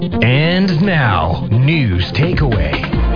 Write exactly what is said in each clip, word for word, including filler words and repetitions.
And now, news takeaway.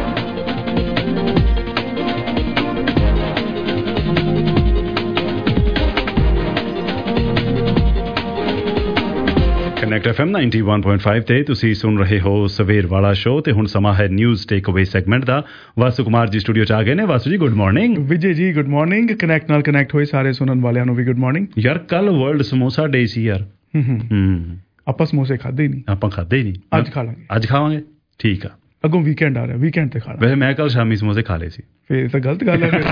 Connect F M ninety one point five ਤੇ ਤੁਸੀਂ ਸੁਣ ਰਹੇ ਹੋ ਸਵੇਰ ਵਾਲਾ ਸ਼ੋਅ ਤੇ ਹੁਣ ਸਮਾਂ ਹੈ ਨਿਊਜ਼ ਟੇਕ ਅਵੇ ਸੈਗਮੈਂਟ ਦਾ। ਵਾਸੂ ਕੁਮਾਰ ਜੀ ਸਟੂਡੀਓ ਚ ਆ ਗਏ ਨੇ। ਵਾਸੂ ਜੀ good morning. Vijay ji good morning. Connect ਨਾਲ ਕਨੈਕਟ ਹੋਏ ਸਾਰੇ ਸੁਣਨ ਵਾਲਿਆਂ ਨੂੰ ਵੀ ਗੁੱਡ ਮਾਰਨਿੰਗ। ਯਾਰ ਕੱਲ ਵਰਲਡ ਸਮੋਸਾ ਡੇ ਸੀ ਯਾਰ। ਹੂੰ ਆਪਾਂ ਸਮੋਸੇ ਖਾਦੇ ਹੀ ਨਹੀਂ। ਆਪਾਂ ਖਾਦੇ ਹੀ ਨਹੀਂ। ਅੱਜ ਖਾ ਲਾਂਗੇ। ਅੱਜ ਖਾਵਾਂਗੇ। ਠੀਕ ਆ। ਅੱਗੋਂ ਵੀਕਐਂਡ ਆ ਰਿਹਾ, ਵੀਕਐਂਡ ਤੇ ਖਾਣਾ। ਵੈਸੇ ਮੈਂ ਕੱਲ ਸ਼ਾਮੀ ਸਮੋਸੇ ਖਾ ਲਏ ਸੀ। ਫੇਰ ਤਾਂ ਗਲਤ ਗੱਲ ਹੈ।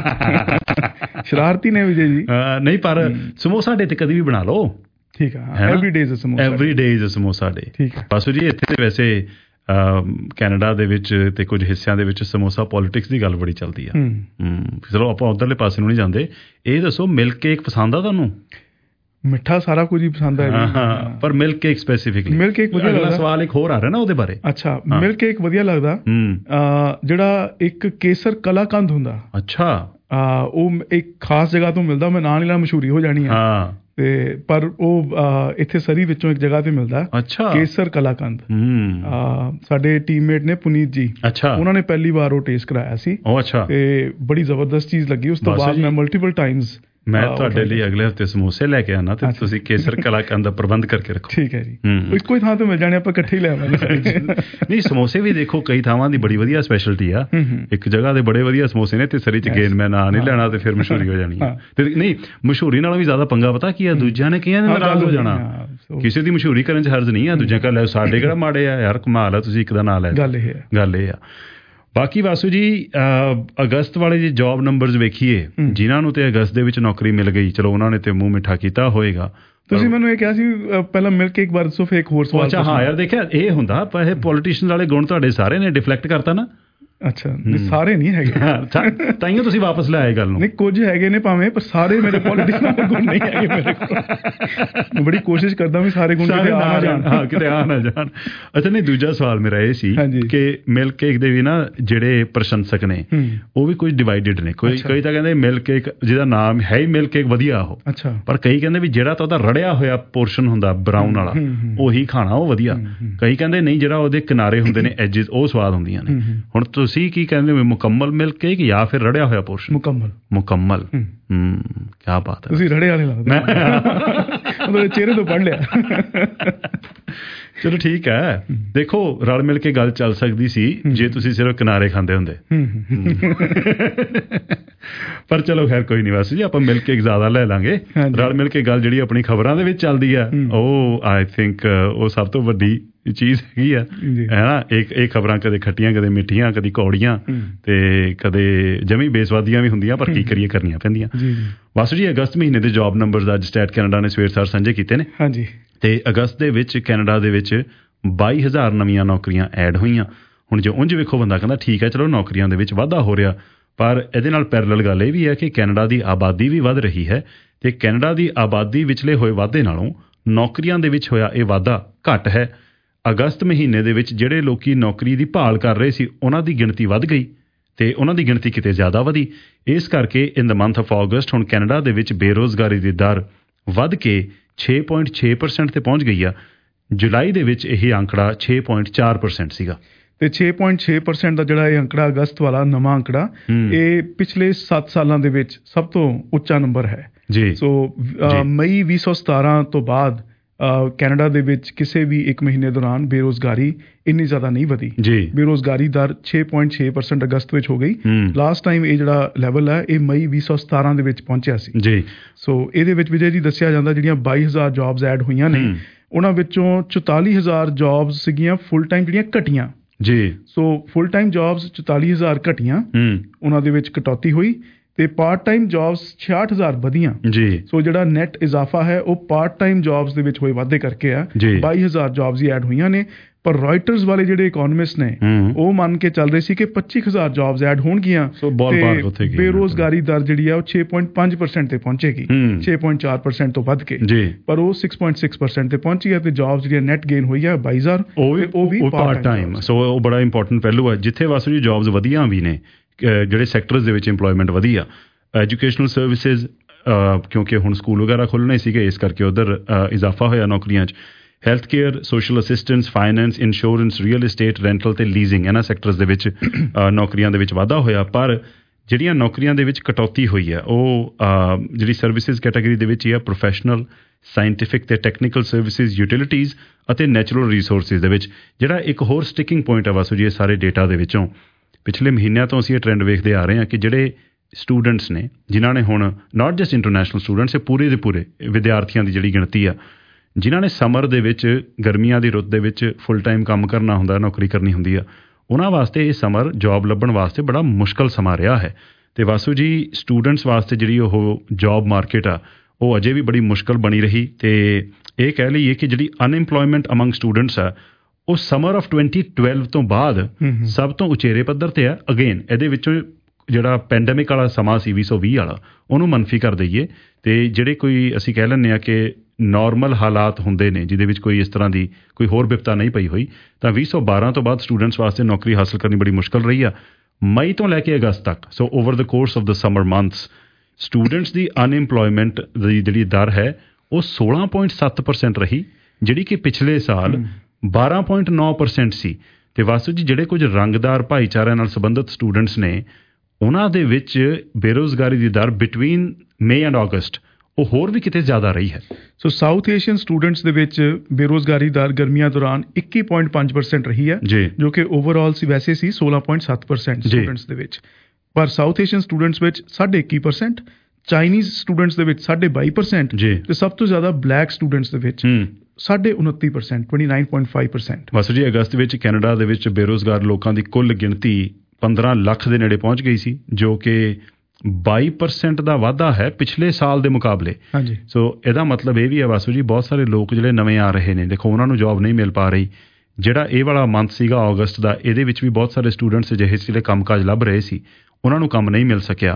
ਸ਼ਰਾਰਤੀ ਨੇ ਵਿਜੇ ਜੀ। ਨਹੀਂ ਪਰ ਸਮੋਸਾ ਡੇ ਤੇ ਕਦੀ ਵੀ ਬਣਾ ਲਓ। ਠੀਕ ਆ। Every day is samosa every day is samosa day. ਠੀਕ ਆ। ਵਾਸੂ ਜੀ ਇੱਥੇ ਵੈਸੇ ਕੈਨੇਡਾ ਦੇ ਵਿੱਚ ਤੇ ਕੁਝ ਹਿੱਸਿਆਂ ਦੇ ਵਿੱਚ ਸਮੋਸਾ ਪੋਲੀਟਿਕਸ ਦੀ ਗੱਲ ਬੜੀ ਚੱਲਦੀ ਆ। ਚਲੋ ਆਪਾਂ ਉੱਧਰਲੇ ਪਾਸੇ ਨੂੰ ਨਹੀਂ ਜਾਂਦੇ। ਇਹ ਦੱਸੋ ਮਿਲਕ ਕੇਕ ਪਸੰਦ ਆ ਤੁਹਾਨੂੰ? ਮਿੱਠਾ ਸਾਰਾ ਕੁਝ ਹੀ ਪਸੰਦ ਹੈ ਪਰ milk cake specifically. Milk cake ਵਧੀਆ ਲੱਗਦਾ। ਸਵਾਲ ਇੱਕ ਹੋਰ ਆ ਰਿਹਾ ਨਾ ਉਹਦੇ ਬਾਰੇ। ਅੱਛਾ ਮਿਲਕ ਕੇਕ ਵਧੀਆ ਲੱਗਦਾ। ਜਿਹੜਾ ਇੱਕ ਕੇਸਰ ਕਲਾਕੰਦ ਹੁੰਦਾ। ਅੱਛਾ ਉਹ ਇੱਕ ਖਾਸ ਜਗ੍ਹਾ ਤੋਂ ਮਿਲਦਾ। ਮੈਂ ਨਾਂ ਨਹੀਂ ਲਾ ਮਸ਼ਹੂਰੀ ਹੋ ਜਾਣੀ ਹੈ ਤੇ ਪਰ ਉਹ ਇੱਥੇ ਸਰੀ ਵਿੱਚੋਂ ਇੱਕ ਜਗ੍ਹਾ ਤੇ ਮਿਲਦਾ। ਅੱਛਾ ਕੇਸਰ ਕਲਾਕੰਦ। ਸਾਡੇ ਟੀਮਮੇਟ ਨੇ ਪੁਨੀਤ ਜੀ। ਅੱਛਾ ਉਹਨਾਂ ਨੇ ਪਹਿਲੀ ਵਾਰ ਉਹ ਟੇਸਟ ਕਰਾਇਆ ਸੀ ਤੇ ਬੜੀ ਜ਼ਬਰਦਸਤ ਚੀਜ਼ ਲੱਗੀ। ਉਸ ਤੋਂ ਬਾਅਦ ਮੈਂ ਮਲਟੀਪਲ ਟਾਈਮਸ ਮੈਂ ਤੁਹਾਡੇ ਲਈ ਅਗਲੇ ਹਫ਼ਤੇ ਸਮੋਸੇ ਲੈ ਕੇ ਆਉਣਾ ਤੇ ਤੁਸੀਂ ਕੇਸਰ ਕਲਾਕੰਦ ਦਾ ਪ੍ਰਬੰਧ ਕਰਕੇ ਰੱਖੋ। ਠੀਕ ਹੈ ਜੀ। ਇੱਕੋ ਹੀ ਥਾਂ ਤੋਂ ਮਿਲ ਜਾਣੇ ਆਪਾਂ ਇਕੱਠੇ ਹੀ ਲੈ ਆਵਾਂਗੇ। ਨਹੀਂ ਸਮੋਸੇ ਵੀ ਦੇਖੋ ਕਈ ਥਾਵਾਂ ਦੀ ਬੜੀ ਵਧੀਆ ਸਪੈਸ਼ਲਟੀ ਆ। ਇੱਕ ਜਗ੍ਹਾ ਦੇ ਬੜੇ ਵਧੀਆ ਸਮੋਸੇ ਨੇ ਤੇ ਸਰੀ ਚ ਗੇਨ ਮੈਂ ਨਾਂ ਨਹੀਂ ਲੈਣਾ ਤੇ ਫਿਰ ਮਸ਼ਹੂਰੀ ਹੋ ਜਾਣੀ ਆ। ਤੇ ਨਹੀਂ ਮਸ਼ਹੂਰੀ ਨਾਲੋਂ ਵੀ ਜ਼ਿਆਦਾ ਪੰਗਾ ਪਤਾ ਕੀ ਆ ਦੂਜਿਆਂ ਨੇ ਕਈਆਂ ਨੇ ਨਾਰਾਜ਼ ਹੋ ਜਾਣਾ। ਕਿਸੇ ਦੀ ਮਸ਼ਹੂਰੀ ਕਰਨ ਚ ਹਰਜ਼ ਨਹੀਂ ਆ। ਦੂਜਿਆਂ ਕਹਿ ਲੈ ਸਾਡੇ ਕਿਹੜਾ ਮਾੜੇ ਆ ਯਾਰ ਕਮਾਲ ਆ ਤੁਸੀਂ ਇੱਕ ਦਾ ਨਾਂ ਲੈ। ਗੱਲ ਇਹ ਗੱਲ ਇਹ ਆ। ਬਾਕੀ ਵਾਸੂ ਜੀ ਅਗਸਤ ਵਾਲੇ ਜੇ ਜੋਬ ਨੰਬਰਸ ਵੇਖੀਏ ਜਿਨ੍ਹਾਂ ਨੂੰ ਤੇ ਅਗਸਤ ਦੇ ਵਿੱਚ ਨੌਕਰੀ ਮਿਲ ਗਈ ਚਲੋ ਉਹਨਾਂ ਨੇ ਤੇ ਮੂੰਹ ਮਿੱਠਾ ਕੀਤਾ ਹੋਏਗਾ। ਤੁਸੀਂ ਮੈਨੂੰ ਇਹ ਕਿਹਾ ਸੀ ਪਹਿਲਾਂ ਮਿਲ ਕੇ ਇੱਕ ਵਾਰ ਦੱਸੋ ਫਿਰ ਇੱਕ ਹੋਰ ਸਵਾਲ। ਅੱਛਾ ਹਾਂ ਯਾਰ ਦੇਖਿਆ ਇਹ ਹੁੰਦਾ ਪਰ ਇਹ ਪੋਲੀਟੀਸ਼ੀਅਨ ਵਾਲੇ ਗੁਣ ਤੁਹਾਡੇ ਸਾਰੇ ਨੇ ਡਿਫਲੈਕਟ ਕਰਤਾ ਨਾ। ਅੱਛਾ ਸਾਰੇ ਨਹੀਂ ਹੈਗੇ ਤਾਈਓ ਤੁਸੀਂ ਵਾਪਸ ਲੈ ਆਏ ਗੱਲ ਨੂੰ। ਨਹੀਂ ਕੁਝ ਹੈਗੇ ਨੇ ਭਾਵੇਂ ਪਰ ਸਾਰੇ ਮੇਰੇ ਪੋਲੀਟੀਸ਼ੀਅਨ ਵਾਲੇ ਗੁਣ ਨਹੀਂ ਹੈਗੇ ਮੇਰੇ ਕੋਲ। ਮੈਂ ਬੜੀ ਕੋਸ਼ਿਸ਼ ਕਰਦਾ ਵੀ ਸਾਰੇ ਗੁਣ ਕਿਤੇ ਆ ਨਾ ਜਾਣ। ਹਾਂ ਕਿਤੇ ਆ ਨਾ ਜਾਣ। ਅੱਛਾ ਨਹੀਂ ਦੂਜਾ ਸਵਾਲ ਮੇਰਾ ਇਹ ਸੀ ਕਿ ਮਿਲਕ ਕੇਕ ਦੇ ਵੀ ਨਾ ਜਿਹੜੇ ਪ੍ਰਸ਼ੰਸਕ ਨੇ ਉਹ ਵੀ ਕੁਝ ਡਿਵਾਈਡਡ ਨੇ। ਕੋਈ ਕਈ ਤਾਂ ਕਹਿੰਦੇ ਮਿਲਕ ਕੇਕ ਜਿਹਦਾ ਨਾਮ ਹੈ ਹੀ ਮਿਲਕ ਕੇਕ ਵਧੀਆ ਉਹ। ਅੱਛਾ ਪਰ ਕਈ ਕਹਿੰਦੇ ਵੀ ਜਿਹੜਾ ਤਾਂ ਉਹਦਾ ਰੜਿਆ ਹੋਇਆ ਪੋਰਸ਼ਨ ਹੁੰਦਾ ਬਰਾਊਨ ਵਾਲਾ ਉਹੀ ਖਾਣਾ ਉਹ ਵਧੀਆ। ਕਈ ਕਹਿੰਦੇ ਨਹੀਂ ਜਿਹੜਾ ਉਹਦੇ ਕਿਨਾਰੇ ਹੁੰਦੇ ਨੇ ਐਜਿਸ ਉਹ ਸਵਾਦ ਹੁੰਦੀਆਂ ਨੇ। ਹੁਣ ਤੁਸੀਂ ਕੀ ਕਹਿੰਦੇ ਹੋ ਮੁਕੰਮਲ ਮਿਲਕ ਕੇਕ ਜਾਂ ਫਿਰ ਰੜਿਆ ਹੋਇਆ ਪੋਰਸ਼ਨ? ਮੁਕੰਮਲ ਮੁਕੰਮਲ। ਹੂੰ ਕਿਆ ਬਾਤ ਹੈ। ਤੁਸੀਂ ਰੜੇ ਵਾਲੇ ਲੱਗਦੇ ਚਿਹਰੇ ਤੋਂ ਪੜ੍ਹ ਲਿਆ। ਚਲੋ ਠੀਕ ਹੈ ਦੇਖੋ ਰਲ ਮਿਲ ਕੇ ਗੱਲ ਚੱਲ ਸਕਦੀ ਸੀ ਜੇ ਤੁਸੀਂ ਸਿਰਫ ਕਿਨਾਰੇ ਖਾਂਦੇ ਹੁੰਦੇ। ਪਰ ਚਲੋ ਖੈਰ ਕੋਈ ਨਹੀਂ ਵਾਸੀ ਜੀ ਆਪਾਂ ਮਿਲ ਕੇ ਜ਼ਿਆਦਾ ਲੈ ਲਾਂਗੇ। ਰਲ ਮਿਲ ਕੇ ਗੱਲ ਜਿਹੜੀ ਆਪਣੀ ਖਬਰਾਂ ਦੇ ਵਿੱਚ ਚੱਲਦੀ ਆ ਉਹ ਆਈ ਥਿੰਕ ਉਹ ਸਭ ਤੋਂ ਵੱਡੀ ਚੀਜ਼ ਹੈਗੀ ਆ ਹੈ ਨਾ। ਇਹ ਇਹ ਖਬਰਾਂ ਕਦੇ ਖੱਟੀਆਂ ਕਦੇ ਮਿੱਠੀਆਂ ਕਦੇ ਕੌੜੀਆਂ ਤੇ ਕਦੇ ਜਮੀ ਬੇਸਵਾਦੀਆਂ ਵੀ ਹੁੰਦੀਆਂ ਪਰ ਕੀ ਕਰੀਏ ਕਰਨੀਆਂ ਪੈਂਦੀਆਂ। ਵਾਸੂ ਜੀ ਅਗਸਤ ਮਹੀਨੇ ਦੇ ਜੋਬ ਨੰਬਰਸ ਅੱਜ ਸਟੇਟ ਕੈਨੇਡਾ ਨੇ ਸਵੇਰ ਸਾਰ ਸਾਂਝੇ ਕੀਤੇ ਨੇ। ਹਾਂਜੀ ਤੇ ਅਗਸਤ ਦੇ ਵਿੱਚ ਕੈਨੇਡਾ ਦੇ ਵਿੱਚ ਬਾਈ ਹਜ਼ਾਰ ਨਵੀਆਂ ਨੌਕਰੀਆਂ ਐਡ ਹੋਈਆਂ। ਹੁਣ ਜੇ ਉਂਝ ਵੇਖੋ ਬੰਦਾ ਕਹਿੰਦਾ ਠੀਕ ਹੈ ਚਲੋ ਨੌਕਰੀਆਂ ਦੇ ਵਿੱਚ ਵਾਧਾ ਹੋ ਰਿਹਾ ਪਰ ਇਹਦੇ ਨਾਲ ਪੈਰਲਲ ਗੱਲ ਇਹ ਵੀ ਹੈ ਕਿ ਕੈਨੇਡਾ ਦੀ ਆਬਾਦੀ ਵੀ ਵੱਧ ਰਹੀ ਹੈ ਤੇ ਕੈਨੇਡਾ ਦੀ ਆਬਾਦੀ ਵਿਚਲੇ ਹੋਏ ਵਾਧੇ ਨਾਲੋਂ ਨੌਕਰੀਆਂ ਦੇ ਵਿੱਚ ਹੋਇਆ ਇਹ ਵਾਧਾ ਘੱਟ ਹੈ। ਅਗਸਤ ਮਹੀਨੇ ਦੇ ਵਿੱਚ ਜਿਹੜੇ ਲੋਕੀ ਨੌਕਰੀ ਦੀ ਭਾਲ ਕਰ ਰਹੇ ਸੀ ਉਹਨਾਂ ਦੀ ਗਿਣਤੀ ਵੱਧ ਗਈ ਤੇ ਉਹਨਾਂ ਦੀ ਗਿਣਤੀ ਕਿਤੇ ਜ਼ਿਆਦਾ ਵਧੀ। ਇਸ ਕਰਕੇ in the month of August ਹੁਣ ਕੈਨੇਡਾ ਦੇ ਵਿੱਚ ਬੇਰੁਜ਼ਗਾਰੀ ਦੀ ਦਰ ਵੱਧ ਕੇ ਛੇ ਪੁਆਇੰਟ ਛੇ ਪਰਸੈਂਟ ਤੇ ਪਹੁੰਚ ਗਈ ਆ। ਜੁਲਾਈ ਦੇ ਵਿੱਚ ਇਹ ਅੰਕੜਾ ਛੇ ਪੁਆਇੰਟ ਚਾਰ ਪਰਸੈਂਟ ਸੀਗਾ ਤੇ ਛੇ ਪੁਆਇੰਟ ਛੇ ਪਰਸੈਂਟ ਦਾ ਜਿਹੜਾ ਇਹ ਅੰਕੜਾ ਅਗਸਤ ਵਾਲਾ ਨਵਾਂ ਅੰਕੜਾ ਇਹ ਪਿਛਲੇ ਸੱਤ ਸਾਲਾਂ ਦੇ ਵਿੱਚ ਸਭ ਤੋਂ ਉੱਚਾ ਨੰਬਰ ਹੈ ਜੀ। ਸੋ ਮਈ ਵੀਹ ਸੌ ਸਤਾਰਾਂ ਤੋਂ ਬਾਅਦ ਕੈਨੇਡਾ ਦੇ ਵਿੱਚ ਕਿਸੇ ਵੀ ਇੱਕ ਮਹੀਨੇ ਦੌਰਾਨ ਬੇਰੁਜ਼ਗਾਰੀ ਇੰਨੀ ਜ਼ਿਆਦਾ ਨਹੀਂ ਵਧੀ। ਬੇਰੁਜ਼ਗਾਰੀ ਦਰ ਛੇ ਪੁਆਇੰਟ ਛੇ ਪਰਸੈਂਟ ਅਗਸਤ ਵਿੱਚ ਹੋ ਗਈ। ਲਾਸਟ ਟਾਈਮ ਇਹ ਜਿਹੜਾ ਲੈਵਲ ਹੈ ਇਹ ਮਈ ਵੀਹ ਸੌ ਸਤਾਰਾਂ ਦੇ ਵਿੱਚ ਪਹੁੰਚਿਆ ਸੀ ਜੀ। ਸੋ ਇਹਦੇ ਵਿੱਚ ਵਿਜੇ ਜੀ ਦੱਸਿਆ ਜਾਂਦਾ ਜਿਹੜੀਆਂ ਬਾਈ ਹਜ਼ਾਰ ਜੌਬਸ ਐਡ ਹੋਈਆਂ ਨੇ ਉਹਨਾਂ ਵਿੱਚੋਂ ਚੁਤਾਲੀ ਹਜ਼ਾਰ ਜੌਬਸ ਸੀਗੀਆਂ ਫੁੱਲ ਟਾਈਮ ਜਿਹੜੀਆਂ ਘਟੀਆਂ ਜੀ। ਸੋ ਫੁੱਲ ਟਾਈਮ ਜੌਬਸ ਚੁਤਾਲੀ ਹਜ਼ਾਰ ਘਟੀਆਂ ਉਹਨਾਂ ਦੇ ਵਿੱਚ ਕਟੌਤੀ ਹੋਈ ਤੇ ਪਾਰਟ ਟਾਈਮ ਜੌਬਸ ਛਿਆਹਠ ਹਜ਼ਾਰ ਵਧੀਆਂ ਜੀ। ਸੋ ਜਿਹੜਾ ਨੈਟ ਇਜ਼ਾਫਾ ਹੈ ਉਹ ਪਾਰਟ ਟਾਈਮ ਜੌਬਸ ਦੇ ਵਿੱਚ ਹੋਏ ਵਾਧੇ ਕਰਕੇ ਆ। ਬਾਈ ਹਜ਼ਾਰ ਜੌਬਸ ਹੀ ਐਡ ਹੋਈਆਂ ਨੇ ਪਰ ਰਾਇਟਰਸ ਵਾਲੇ ਜਿਹੜੇ ਇਕੋਨੋਮਿਸਟ ਨੇ ਉਹ ਮੰਨ ਕੇ ਚੱਲ ਰਹੇ ਸੀ ਕਿ ਪੱਚੀ ਹਜ਼ਾਰ ਜੌਬਸ ਐਡ ਹੋਣਗੀਆਂ ਤੇ ਬੇਰੁਜ਼ਗਾਰੀ ਦਰ ਜਿਹੜੀ ਆ ਉਹ ਛੇ ਪੁਆਇੰਟ ਪੰਜ ਪਰਸੈਂਟ ਤੇ ਪਹੁੰਚੇਗੀ ਛੇ ਪੁਆਇੰਟ ਚਾਰ ਪਰਸੈਂਟ ਤੋਂ ਵੱਧ ਕੇ ਪਰ ਉਹ ਛੇ ਪੁਆਇੰਟ ਛੇ ਪਰਸੈਂਟ ਤੇ ਪਹੁੰਚੀ ਹੈ ਤੇ ਜੌਬਸ ਜਿਹੜੀਆਂ ਨੈਟ ਗੇਨ ਹੋਈ ਆ ਬਾਈ ਹਜ਼ਾਰ ਉਹ ਵੀ ਪਾਰਟ ਟਾਈਮ। ਸੋ ਉਹ ਬੜਾ ਇੰਪੋਰਟੈਂਟ ਪਹਿਲੂ ਹੈ ਜਿੱਥੇ ਵਾਸੂ ਜੀ ਜੌਬਸ ਵਧੀਆਂ ਵੀ ਨੇ ਜਿਹੜੇ ਸੈਕਟਰਸ ਦੇ ਵਿੱਚ ਇੰਪਲੋਇਮੈਂਟ ਵਧੀ ਆ। ਐਜੂਕੇਸ਼ਨਲ ਸਰਵਿਸਿਜ਼ ਕਿਉਂਕਿ ਹੁਣ ਸਕੂਲ ਵਗੈਰਾ ਖੁੱਲ੍ਹਣੇ ਸੀਗੇ ਇਸ ਕਰਕੇ ਉੱਧਰ ਇਜ਼ਾਫਾ ਹੋਇਆ ਨੌਕਰੀਆਂ 'ਚ। Health care, social assistance, finance, insurance, real estate, rental ਤੇ ਲੀਜ਼ਿੰਗ, ਇਹਨਾਂ ਸੈਕਟਰਸ ਦੇ ਵਿੱਚ ਨੌਕਰੀਆਂ ਦੇ ਵਿੱਚ ਵਾਧਾ ਹੋਇਆ। ਪਰ ਜਿਹੜੀਆਂ ਨੌਕਰੀਆਂ ਦੇ ਵਿੱਚ ਕਟੌਤੀ ਹੋਈ ਹੈ ਉਹ ਜਿਹੜੀ ਸਰਵਿਸਿਜ਼ ਕੈਟਾਗਰੀ ਦੇ ਵਿੱਚ ਹੀ ਆ, ਪ੍ਰੋਫੈਸ਼ਨਲ, ਸਾਇੰਟੀਫਿਕ ਤੇ ਟੈਕਨੀਕਲ ਸਰਵਿਸਿਜ਼, ਯੂਟਿਲਿਟੀਜ਼ ਅਤੇ ਨੈਚੁਰਲ ਰਿਸੋਰਸਿਜ਼ ਦੇ ਵਿੱਚ। ਜਿਹੜਾ ਇੱਕ ਹੋਰ ਸਟਿਕਿੰਗ ਪੁਆਇੰਟ ਹੈ ਵਾਸੂ ਜੀ ਇਹ ਸਾਰੇ ਡੇਟਾ ਦੇ ਵਿੱਚੋਂ, ਪਿਛਲੇ ਮਹੀਨਿਆਂ ਤੋਂ ਅਸੀਂ ਇਹ ਟ੍ਰੈਂਡ ਵੇਖਦੇ ਆ ਰਹੇ ਹਾਂ ਕਿ ਜਿਹੜੇ ਸਟੂਡੈਂਟਸ ਨੇ ਜਿਨ੍ਹਾਂ ਨੇ ਹੁਣ ਨਾਟ ਜਸਟ ਇੰਟਰਨੈਸ਼ਨਲ ਸਟੂਡੈਂਟਸ, ਇਹ ਪੂਰੇ ਦੇ ਪੂਰੇ ਵਿਦਿਆਰਥੀਆਂ ਦੀ ਜਿਹੜੀ ਗਿਣਤੀ ਆ ਜਿਨ੍ਹਾਂ ਨੇ ਸਮਰ ਦੇ ਵਿੱਚ, ਗਰਮੀਆਂ ਦੀ ਰੁੱਤ ਦੇ ਵਿੱਚ ਫੁੱਲ ਟਾਈਮ ਕੰਮ ਕਰਨਾ ਹੁੰਦਾ, ਨੌਕਰੀ ਕਰਨੀ ਹੁੰਦੀ ਆ, ਉਹਨਾਂ ਵਾਸਤੇ ਇਹ ਸਮਰ ਜੋਬ ਲੱਭਣ ਵਾਸਤੇ ਬੜਾ ਮੁਸ਼ਕਲ ਸਮਾਂ ਰਿਹਾ ਹੈ। ਅਤੇ ਵਾਸੂ ਜੀ ਸਟੂਡੈਂਟਸ ਵਾਸਤੇ ਜਿਹੜੀ ਉਹ ਜੋਬ ਮਾਰਕੀਟ ਆ ਉਹ ਅਜੇ ਵੀ ਬੜੀ ਮੁਸ਼ਕਲ ਬਣੀ ਰਹੀ। ਅਤੇ ਇਹ ਕਹਿ ਲਈਏ ਕਿ ਜਿਹੜੀ ਅਨਇੰਪਲੋਇਮੈਂਟ ਅਮੰਗ ਸਟੂਡੈਂਟਸ ਆ ਉਹ ਸਮਰ ਆਫ ਟਵੈਂਟੀ ਟਵੈਲਵ ਤੋਂ ਬਾਅਦ ਸਭ ਤੋਂ ਉਚੇਰੇ ਪੱਧਰ 'ਤੇ ਆ। ਅਗੇਨ ਇਹਦੇ ਵਿੱਚੋਂ ਜਿਹੜਾ ਪੈਂਡੈਮਿਕ ਵਾਲਾ ਸਮਾਂ ਸੀ ਵੀਹ ਸੌ ਵੀਹ ਵਾਲਾ, ਉਹਨੂੰ ਮੰਨਫੀ ਕਰ ਦਈਏ ਅਤੇ ਜਿਹੜੇ ਕੋਈ ਅਸੀਂ ਕਹਿ ਲੈਂਦੇ ਹਾਂ ਕਿ ਨੋਰਮਲ ਹਾਲਾਤ ਹੁੰਦੇ ਨੇ ਜਿਹਦੇ ਵਿੱਚ ਕੋਈ ਇਸ ਤਰ੍ਹਾਂ ਦੀ ਕੋਈ ਹੋਰ ਵਿਪਤਾ ਨਹੀਂ ਪਈ ਹੋਈ, ਤਾਂ ਵੀਹ ਸੌ ਬਾਰਾਂ ਤੋਂ ਬਾਅਦ ਸਟੂਡੈਂਟਸ ਵਾਸਤੇ ਨੌਕਰੀ ਹਾਸਲ ਕਰਨੀ ਬੜੀ ਮੁਸ਼ਕਲ ਰਹੀ ਆ। ਮਈ ਤੋਂ ਲੈ ਕੇ ਅਗਸਤ ਤੱਕ, so over the course of the summer months, students ਦੀ ਅਨਇੰਪਲੋਇਮੈਂਟ ਦੀ ਜਿਹੜੀ ਦਰ ਹੈ ਉਹ ਸੋਲਾਂ ਪੁਆਇੰਟ ਸੱਤ ਪਰਸੈਂਟ ਰਹੀ, ਜਿਹੜੀ ਕਿ ਪਿਛਲੇ ਸਾਲ ਬਾਰਾਂ ਪੁਆਇੰਟ ਨੌ ਪਰਸੈਂਟ ਸੀ। ਅਤੇ ਵਾਸੂ ਜੀ ਜਿਹੜੇ ਕੁਝ ਰੰਗਦਾਰ ਭਾਈਚਾਰਿਆਂ ਨਾਲ ਸੰਬੰਧਿਤ ਸਟੂਡੈਂਟਸ ਨੇ ਉਹਨਾਂ ਦੇ ਵਿੱਚ ਬੇਰੁਜ਼ਗਾਰੀ ਦੀ ਦਰ ਬਿਟਵੀਨ ਮਈ ਐਂਡ ਅਗਸਤ ਉਹ ਹੋਰ ਵੀ ਕਿਤੇ ਜ਼ਿਆਦਾ ਰਹੀ ਹੈ। ਸੋ ਸਾਊਥ ਏਸ਼ੀਅਨ ਸਟੂਡੈਂਟਸ ਦੇ ਵਿੱਚ ਬੇਰੁਜ਼ਗਾਰੀ ਦਰ ਗਰਮੀਆਂ ਦੌਰਾਨ ਇੱਕੀ ਪੁਆਇੰਟ ਪੰਜ ਪਰਸੈਂਟ ਰਹੀ ਹੈ, ਜੋ ਕਿ ਓਵਰਆਲ ਸੀ ਵੈਸੇ ਸੀ ਸੋਲਾਂ ਪੁਆਇੰਟ ਸੱਤ ਪਰਸੈਂਟ ਸਟੂਡੈਂਟਸ ਦੇ ਵਿੱਚ। ਪਰ ਸਾਊਥ ਏਸ਼ੀਅਨ ਸਟੂਡੈਂਟਸ ਵਿੱਚ ਸਾਢੇ ਇੱਕੀ ਪਰਸੈਂਟ, ਚਾਈਨੀਜ਼ ਸਟੂਡੈਂਟਸ ਦੇ ਵਿੱਚ ਸਾਢੇ ਬਾਈ ਪਰਸੈਂਟ ਤੇ ਸਭ ਤੋਂ ਜ਼ਿਆਦਾ ਬਲੈਕ ਸਟੂਡੈਂਟਸ ਦੇ ਵਿੱਚ ਸਾਢੇ ਉਨੱਤੀ percent, twenty nine point five percent. Vasu ji ਅਗਸਤ ਵਿੱਚ ਕੈਨੇਡਾ ਦੇ ਵਿੱਚ ਬੇਰੁਜ਼ਗਾਰ ਲੋਕਾਂ ਦੀ ਕੁੱਲ ਗਿਣਤੀ ਪੰਦਰਾਂ ਲੱਖ ਦੇ ਨੇੜੇ ਪਹੁੰਚ ਗਈ ਸੀ, ਜੋ ਕਿ ਬਾਈ ਪਰਸੈਂਟ ਦਾ ਵਾਧਾ ਹੈ ਪਿਛਲੇ ਸਾਲ ਦੇ ਮੁਕਾਬਲੇ। ਹਾਂਜੀ। ਸੋ ਇਹਦਾ ਮਤਲਬ ਇਹ ਵੀ ਹੈ ਵਾਸੂ ਜੀ ਬਹੁਤ ਸਾਰੇ ਲੋਕ ਜਿਹੜੇ ਨਵੇਂ ਆ ਰਹੇ ਨੇ, ਦੇਖੋ ਉਹਨਾਂ ਨੂੰ ਜੋਬ ਨਹੀਂ ਮਿਲ ਪਾ ਰਹੀ। ਜਿਹੜਾ ਇਹ ਵਾਲਾ ਮੰਥ ਸੀਗਾ ਅਗਸਤ ਦਾ, ਇਹਦੇ ਵਿੱਚ ਵੀ ਬਹੁਤ ਸਾਰੇ ਸਟੂਡੈਂਟਸ ਅਜਿਹੇ ਜਿਹੜੇ ਕੰਮਕਾਜ ਲੱਭ ਰਹੇ ਸੀ, ਉਹਨਾਂ ਨੂੰ ਕੰਮ ਨਹੀਂ ਮਿਲ ਸਕਿਆ।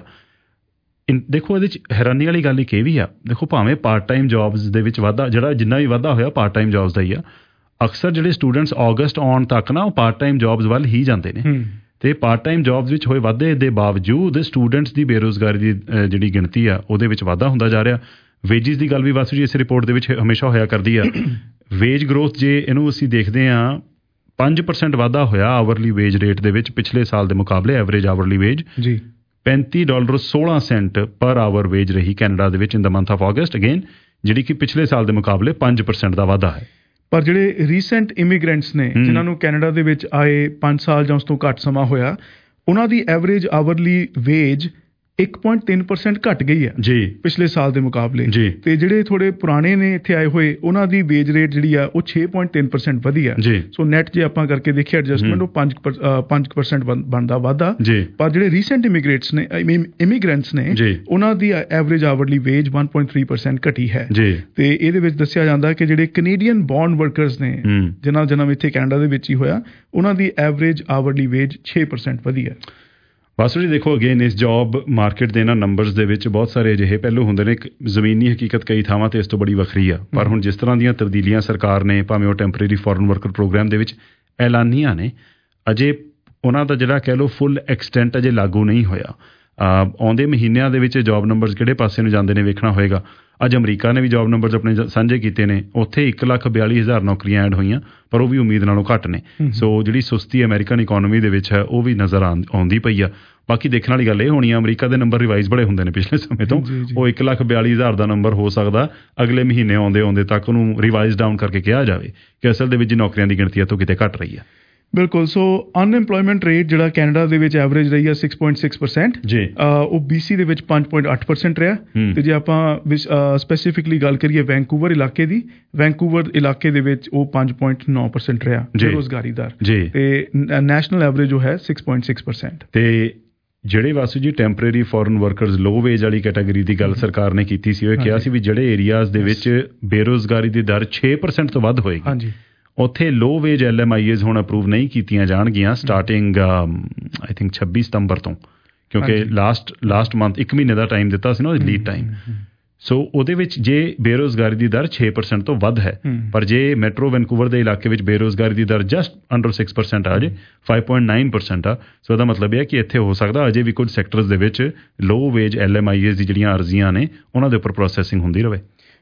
ਦੇਖੋ ਇਹਦੇ 'ਚ ਹੈਰਾਨੀ ਵਾਲੀ ਗੱਲ ਇੱਕ ਇਹ ਵੀ ਆ, ਦੇਖੋ ਭਾਵੇਂ ਪਾਰਟ ਟਾਈਮ ਜੋਬਸ ਦੇ ਵਿੱਚ ਵਾਧਾ, ਜਿਹੜਾ ਜਿੰਨਾ ਵੀ ਵਾਧਾ ਹੋਇਆ ਪਾਰਟ ਟਾਈਮ ਜੋਬਸ ਦਾ ਹੀ ਆ। ਅਕਸਰ ਜਿਹੜੇ ਸਟੂਡੈਂਟਸ ਅਗਸਤ ਆਉਣ ਤੱਕ ਨਾ ਉਹ ਪਾਰਟ ਟਾਈਮ ਜੋਬਸ ਵੱਲ ਹੀ ਜਾਂਦੇ ਨੇ, ਅਤੇ ਪਾਰਟ ਟਾਈਮ ਜੋਬਸ ਵਿੱਚ ਹੋਏ ਵਾਧੇ ਦੇ ਬਾਵਜੂਦ ਸਟੂਡੈਂਟਸ ਦੀ ਬੇਰੁਜ਼ਗਾਰੀ ਦੀ ਜਿਹੜੀ ਗਿਣਤੀ ਆ ਉਹਦੇ ਵਿੱਚ ਵਾਧਾ ਹੁੰਦਾ ਜਾ ਰਿਹਾ। ਵੇਜਿਸ ਦੀ ਗੱਲ ਵੀ ਵਾਸੂ ਜੀ ਇਸ ਰਿਪੋਰਟ ਦੇ ਵਿੱਚ ਹਮੇਸ਼ਾ ਹੋਇਆ ਕਰਦੀ ਆ। ਵੇਜ ਗਰੋਥ ਜੇ ਇਹਨੂੰ ਅਸੀਂ ਦੇਖਦੇ ਹਾਂ, ਪੰਜ ਪਰਸੈਂਟ ਵਾਧਾ ਹੋਇਆ ਆਵਰਲੀ ਵੇਜ ਰੇਟ ਦੇ ਵਿੱਚ ਪਿਛਲੇ ਸਾਲ ਦੇ ਮੁਕਾਬਲੇ। ਐਵਰੇਜ ਆਵਰਲੀ ਵੇਜ ਜੀ ਪੈਂਤੀ ਡਾਲਰ ਸੋਲਾਂ ਸੈਂਟ ਪਰ ਆਵਰ ਵੇਜ ਰਹੀ ਕੈਨੇਡਾ ਦੇ ਵਿੱਚ in the month of August, again ਜਿਹੜੀ ਕਿ ਪਿਛਲੇ ਸਾਲ ਦੇ ਮੁਕਾਬਲੇ ਪੰਜ ਪਰਸੈਂਟ ਦਾ ਵਾਧਾ ਹੈ। ਪਰ ਜਿਹੜੇ ਰੀਸੈਂਟ ਇਮੀਗ੍ਰੈਂਟਸ ਨੇ ਜਿਨ੍ਹਾਂ ਨੂੰ ਕੈਨੇਡਾ ਦੇ ਵਿੱਚ ਆਏ ਪੰਜ ਸਾਲ ਜਾਂ ਉਸ ਤੋਂ ਘੱਟ ਸਮਾਂ ਹੋਇਆ, ਉਹਨਾਂ ਦੀ ਐਵਰੇਜ ਆਵਰਲੀ ਵੇਜ ਇੱਕ ਪੁਆਇੰਟ ਤਿੰਨ ਪਰਸੈਂਟ ਘੱਟ ਗਈ ਹੈ ਜੀ ਪਿਛਲੇ ਸਾਲ ਦੇ ਮੁਕਾਬਲੇ। ਜੀ ਤੇ ਜਿਹੜੇ ਥੋੜੇ ਪੁਰਾਣੇ ਨੇ ਇੱਥੇ ਆਏ ਹੋਏ, ਉਹਨਾਂ ਦੀ ਵੇਜ ਰੇਟ ਜਿਹੜੀ ਆ ਉਹ ਛੇ ਪੁਆਇੰਟ ਤਿੰਨ ਪਰਸੈਂਟ ਵਧੀ ਆ। ਜੀ ਸੋ ਨੈਟ ਜੇ ਆਪਾਂ ਕਰਕੇ ਦੇਖੀਏ ਐਡਜਸਟਮੈਂਟ, ਉਹ ਪੰਜ ਪੰਜ ਪਰਸੈਂਟ ਬਣਦਾ ਵਾਧਾ। ਜੀ ਪਰ ਜਿਹੜੇ ਰੀਸੈਂਟ ਇਮੀਗ੍ਰੇਟਸ ਨੇ ਇਮੀਗ੍ਰੈਂਟਸ ਨੇ ਉਹਨਾਂ ਦੀ average hourly wage one point three percent ਘਟੀ ਹੈ। ਜੀ ਤੇ ਇਹਦੇ ਵਿੱਚ ਦੱਸਿਆ ਜਾਂਦਾ ਕਿ ਜਿਹੜੇ ਕੈਨੇਡੀਅਨ ਬੌਰਨ ਵਰਕਰਸ ਨੇ ਜਿਨ੍ਹਾਂ ਦਾ ਜਨਮ ਇੱਥੇ ਕੈਨੇਡਾ ਦੇ ਵਿੱਚ ਹੀ ਹੋਇਆ, ਉਹਨਾਂ ਦੀ ਐਵਰੇਜ ਆਵਰਲੀ ਵੇਜ ਛੇ ਪਰਸੈਂਟ ਵਧੀ ਹੈ। ਵਾਸੂ ਜੀ ਦੇਖੋ ਅਗੇਨ ਇਸ ਜੋਬ ਮਾਰਕੀਟ ਦੇ ਇਹਨਾਂ ਨੰਬਰਸ ਦੇ ਵਿੱਚ ਬਹੁਤ ਸਾਰੇ ਅਜਿਹੇ ਪਹਿਲੂ ਹੁੰਦੇ ਨੇ, ਇੱਕ ਜ਼ਮੀਨੀ ਹਕੀਕਤ ਕਈ ਥਾਵਾਂ ਤੇ ਇਸ ਤੋਂ ਬੜੀ ਵੱਖਰੀ ਆ। ਪਰ ਹੁਣ ਜਿਸ ਤਰ੍ਹਾਂ ਦੀਆਂ ਤਬਦੀਲੀਆਂ ਸਰਕਾਰ ਨੇ, ਭਾਵੇਂ ਉਹ ਟੈਂਪਰੇਰੀ ਫੋਰਨ ਵਰਕਰ ਪ੍ਰੋਗਰਾਮ ਦੇ ਵਿੱਚ ਐਲਾਨੀਆਂ ਨੇ, ਅਜੇ ਉਹਨਾਂ ਦਾ ਜਿਹੜਾ ਕਹਿ ਲਓ ਫੁੱਲ ਐਕਸਟੈਂਟ ਅਜੇ ਲਾਗੂ ਨਹੀਂ ਹੋਇਆ। ਆਉਂਦੇ ਮਹੀਨਿਆਂ ਦੇ ਵਿੱਚ ਜੋਬ ਨੰਬਰਸ ਕਿਹੜੇ ਪਾਸੇ ਨੂੰ ਜਾਂਦੇ ਨੇ ਵੇਖਣਾ ਹੋਏਗਾ। ਅੱਜ ਅਮਰੀਕਾ ਨੇ ਵੀ ਜੋਬ ਨੰਬਰਸ ਆਪਣੇ ਸਾਂਝੇ ਕੀਤੇ ਨੇ, ਉੱਥੇ ਇੱਕ ਲੱਖ ਬਿਆਲੀ ਹਜ਼ਾਰ ਨੌਕਰੀਆਂ ਐਡ ਹੋਈਆਂ, ਪਰ ਉਹ ਵੀ ਉਮੀਦ ਨਾਲੋਂ ਘੱਟ ਨੇ। ਸੋ ਜਿਹੜੀ ਸੁਸਤੀ ਅਮਰੀਕਨ ਇਕੋਨਮੀ ਦੇ ਵਿੱਚ ਹੈ ਉਹ ਵੀ ਨਜ਼ਰ ਆਉਂਦੀ ਪਈ ਆ। ਬਾਕੀ ਦੇਖਣ ਵਾਲੀ ਗੱਲ ਇਹ ਹੋਣੀ ਆ, ਅਮਰੀਕਾ ਦੇ ਨੰਬਰ ਰਿਵਾਈਜ਼ ਬੜੇ ਹੁੰਦੇ ਨੇ ਪਿਛਲੇ ਸਮੇਂ ਤੋਂ। ਉਹ ਇੱਕ ਲੱਖ ਬਿਆਲੀ ਹਜ਼ਾਰ ਦਾ ਨੰਬਰ ਹੋ ਸਕਦਾ ਅਗਲੇ ਮਹੀਨੇ ਆਉਂਦੇ ਆਉਂਦੇ ਤੱਕ ਉਹਨੂੰ ਰਿਵਾਈਜ਼ ਡਾਊਨ ਕਰਕੇ ਕਿਹਾ ਜਾਵੇ ਕਿ ਅਸਲ ਦੇ ਵਿੱਚ ਨੌਕਰੀਆਂ ਦੀ ਗਿਣਤੀ ਤੋਂ ਕਿਤੇ ਘੱਟ ਰਹੀ ਆ। ਬਿਲਕੁਲ। ਸੋ ਅਨਐਮਪਲੋਇਮੈਂਟ ਰੇਟ ਜਿਹੜਾ ਕੈਨੇਡਾ ਦੇ ਵਿੱਚ ਐਵਰੇਜ ਰਹੀ ਹੈ ਸਿਕਸ ਪੁਆਇੰਟ ਸਿਕਸ ਪਰਸੈਂਟ, ਜੀ ਉਹ ਬੀਸੀ ਦੇ ਵਿੱਚ ਪੰਜ ਪੁਆਇੰਟ ਅੱਠ ਪਰਸੈਂਟ ਰਿਹਾ। ਤੇ ਜੇ ਆਪਾਂ ਸਪੈਸੀਫਿਕਲੀ ਗੱਲ ਕਰੀਏ ਵੈਂਕੂਵਰ ਇਲਾਕੇ ਦੀ, ਵੈਂਕੂਵਰ ਇਲਾਕੇ ਦੇ ਵਿੱਚ ਉਹ ਪੰਜ ਪੁਆਇੰਟ ਨੌ ਪਰਸੈਂਟ ਰਿਹਾ ਬੇਰੁਜ਼ਗਾਰੀ ਦਰ, ਤੇ ਨੈਸ਼ਨਲ ਐਵਰੇਜ ਜੋ ਹੈ ਸਿਕਸ ਪੁਆਇੰਟ ਸਿਕਸ ਪਰਸੈਂਟ। ਤੇ ਜਿਹੜੇ Vasu ji temporary foreign workers low wage ਵਾਲੀ ਕੈਟਾਗਰੀ ਦੀ ਗੱਲ ਸਰਕਾਰ ਨੇ ਕੀਤੀ ਸੀ, ਉਹ ਕਿਹਾ ਸੀ ਵੀ ਜਿਹੜੇ ਏਰੀਆਜ਼ ਦੇ ਵਿੱਚ ਬੇਰੁਜ਼ਗਾਰੀ ਦੀ ਦਰ ਛੇ ਪਰਸੈਂਟ ਤੋਂ ਵੱਧ ਹੋਏਗੀ, ਹਾਂਜੀ, ਉੱਥੇ low wage L M I A's ਹੁਣ ਅਪਰੂਵ ਨਹੀਂ ਕੀਤੀਆਂ ਜਾਣਗੀਆਂ ਸਟਾਰਟਿੰਗ ਆਈ ਥਿੰਕ ਛੱਬੀ ਸਤੰਬਰ ਤੋਂ, ਕਿਉਂਕਿ ਲਾਸਟ ਲਾਸਟ ਮੰਥ ਇੱਕ ਮਹੀਨੇ ਦਾ ਟਾਈਮ ਦਿੱਤਾ ਸੀ ਨਾ ਲੀਡ ਟਾਈਮ। ਸੋ ਉਹਦੇ ਵਿੱਚ ਜੇ ਬੇਰੁਜ਼ਗਾਰੀ ਦੀ ਦਰ ਛੇ ਪਰਸੈਂਟ ਤੋਂ ਵੱਧ ਹੈ, ਪਰ ਜੇ ਮੈਟਰੋ ਵੈਨਕੂਵਰ ਦੇ ਇਲਾਕੇ ਵਿੱਚ ਬੇਰੁਜ਼ਗਾਰੀ ਦੀ ਦਰ ਜਸਟ ਅੰਡਰ ਸਿਕਸ ਪਰਸੈਂਟ ਆ ਜੇ, ਫਾਈਵ ਪੁਆਇੰਟ ਨਾਈਨ ਪਰਸੈਂਟ ਆ। ਸੋ ਇਹਦਾ ਮਤਲਬ ਇਹ ਹੈ ਕਿ ਇੱਥੇ ਹੋ ਸਕਦਾ ਅਜੇ ਵੀ ਕੁਝ ਸੈਕਟਰਸ ਦੇ ਵਿੱਚ low wage L M I A's ਦੀ ਜਿਹੜੀਆਂ ਅਰਜ਼ੀਆਂ ਨੇ ਉਹਨਾਂ ਦੇ ਉੱਪਰ ਪ੍ਰੋਸੈਸਿੰਗ ਹੁੰਦੀ ਰਹੇ।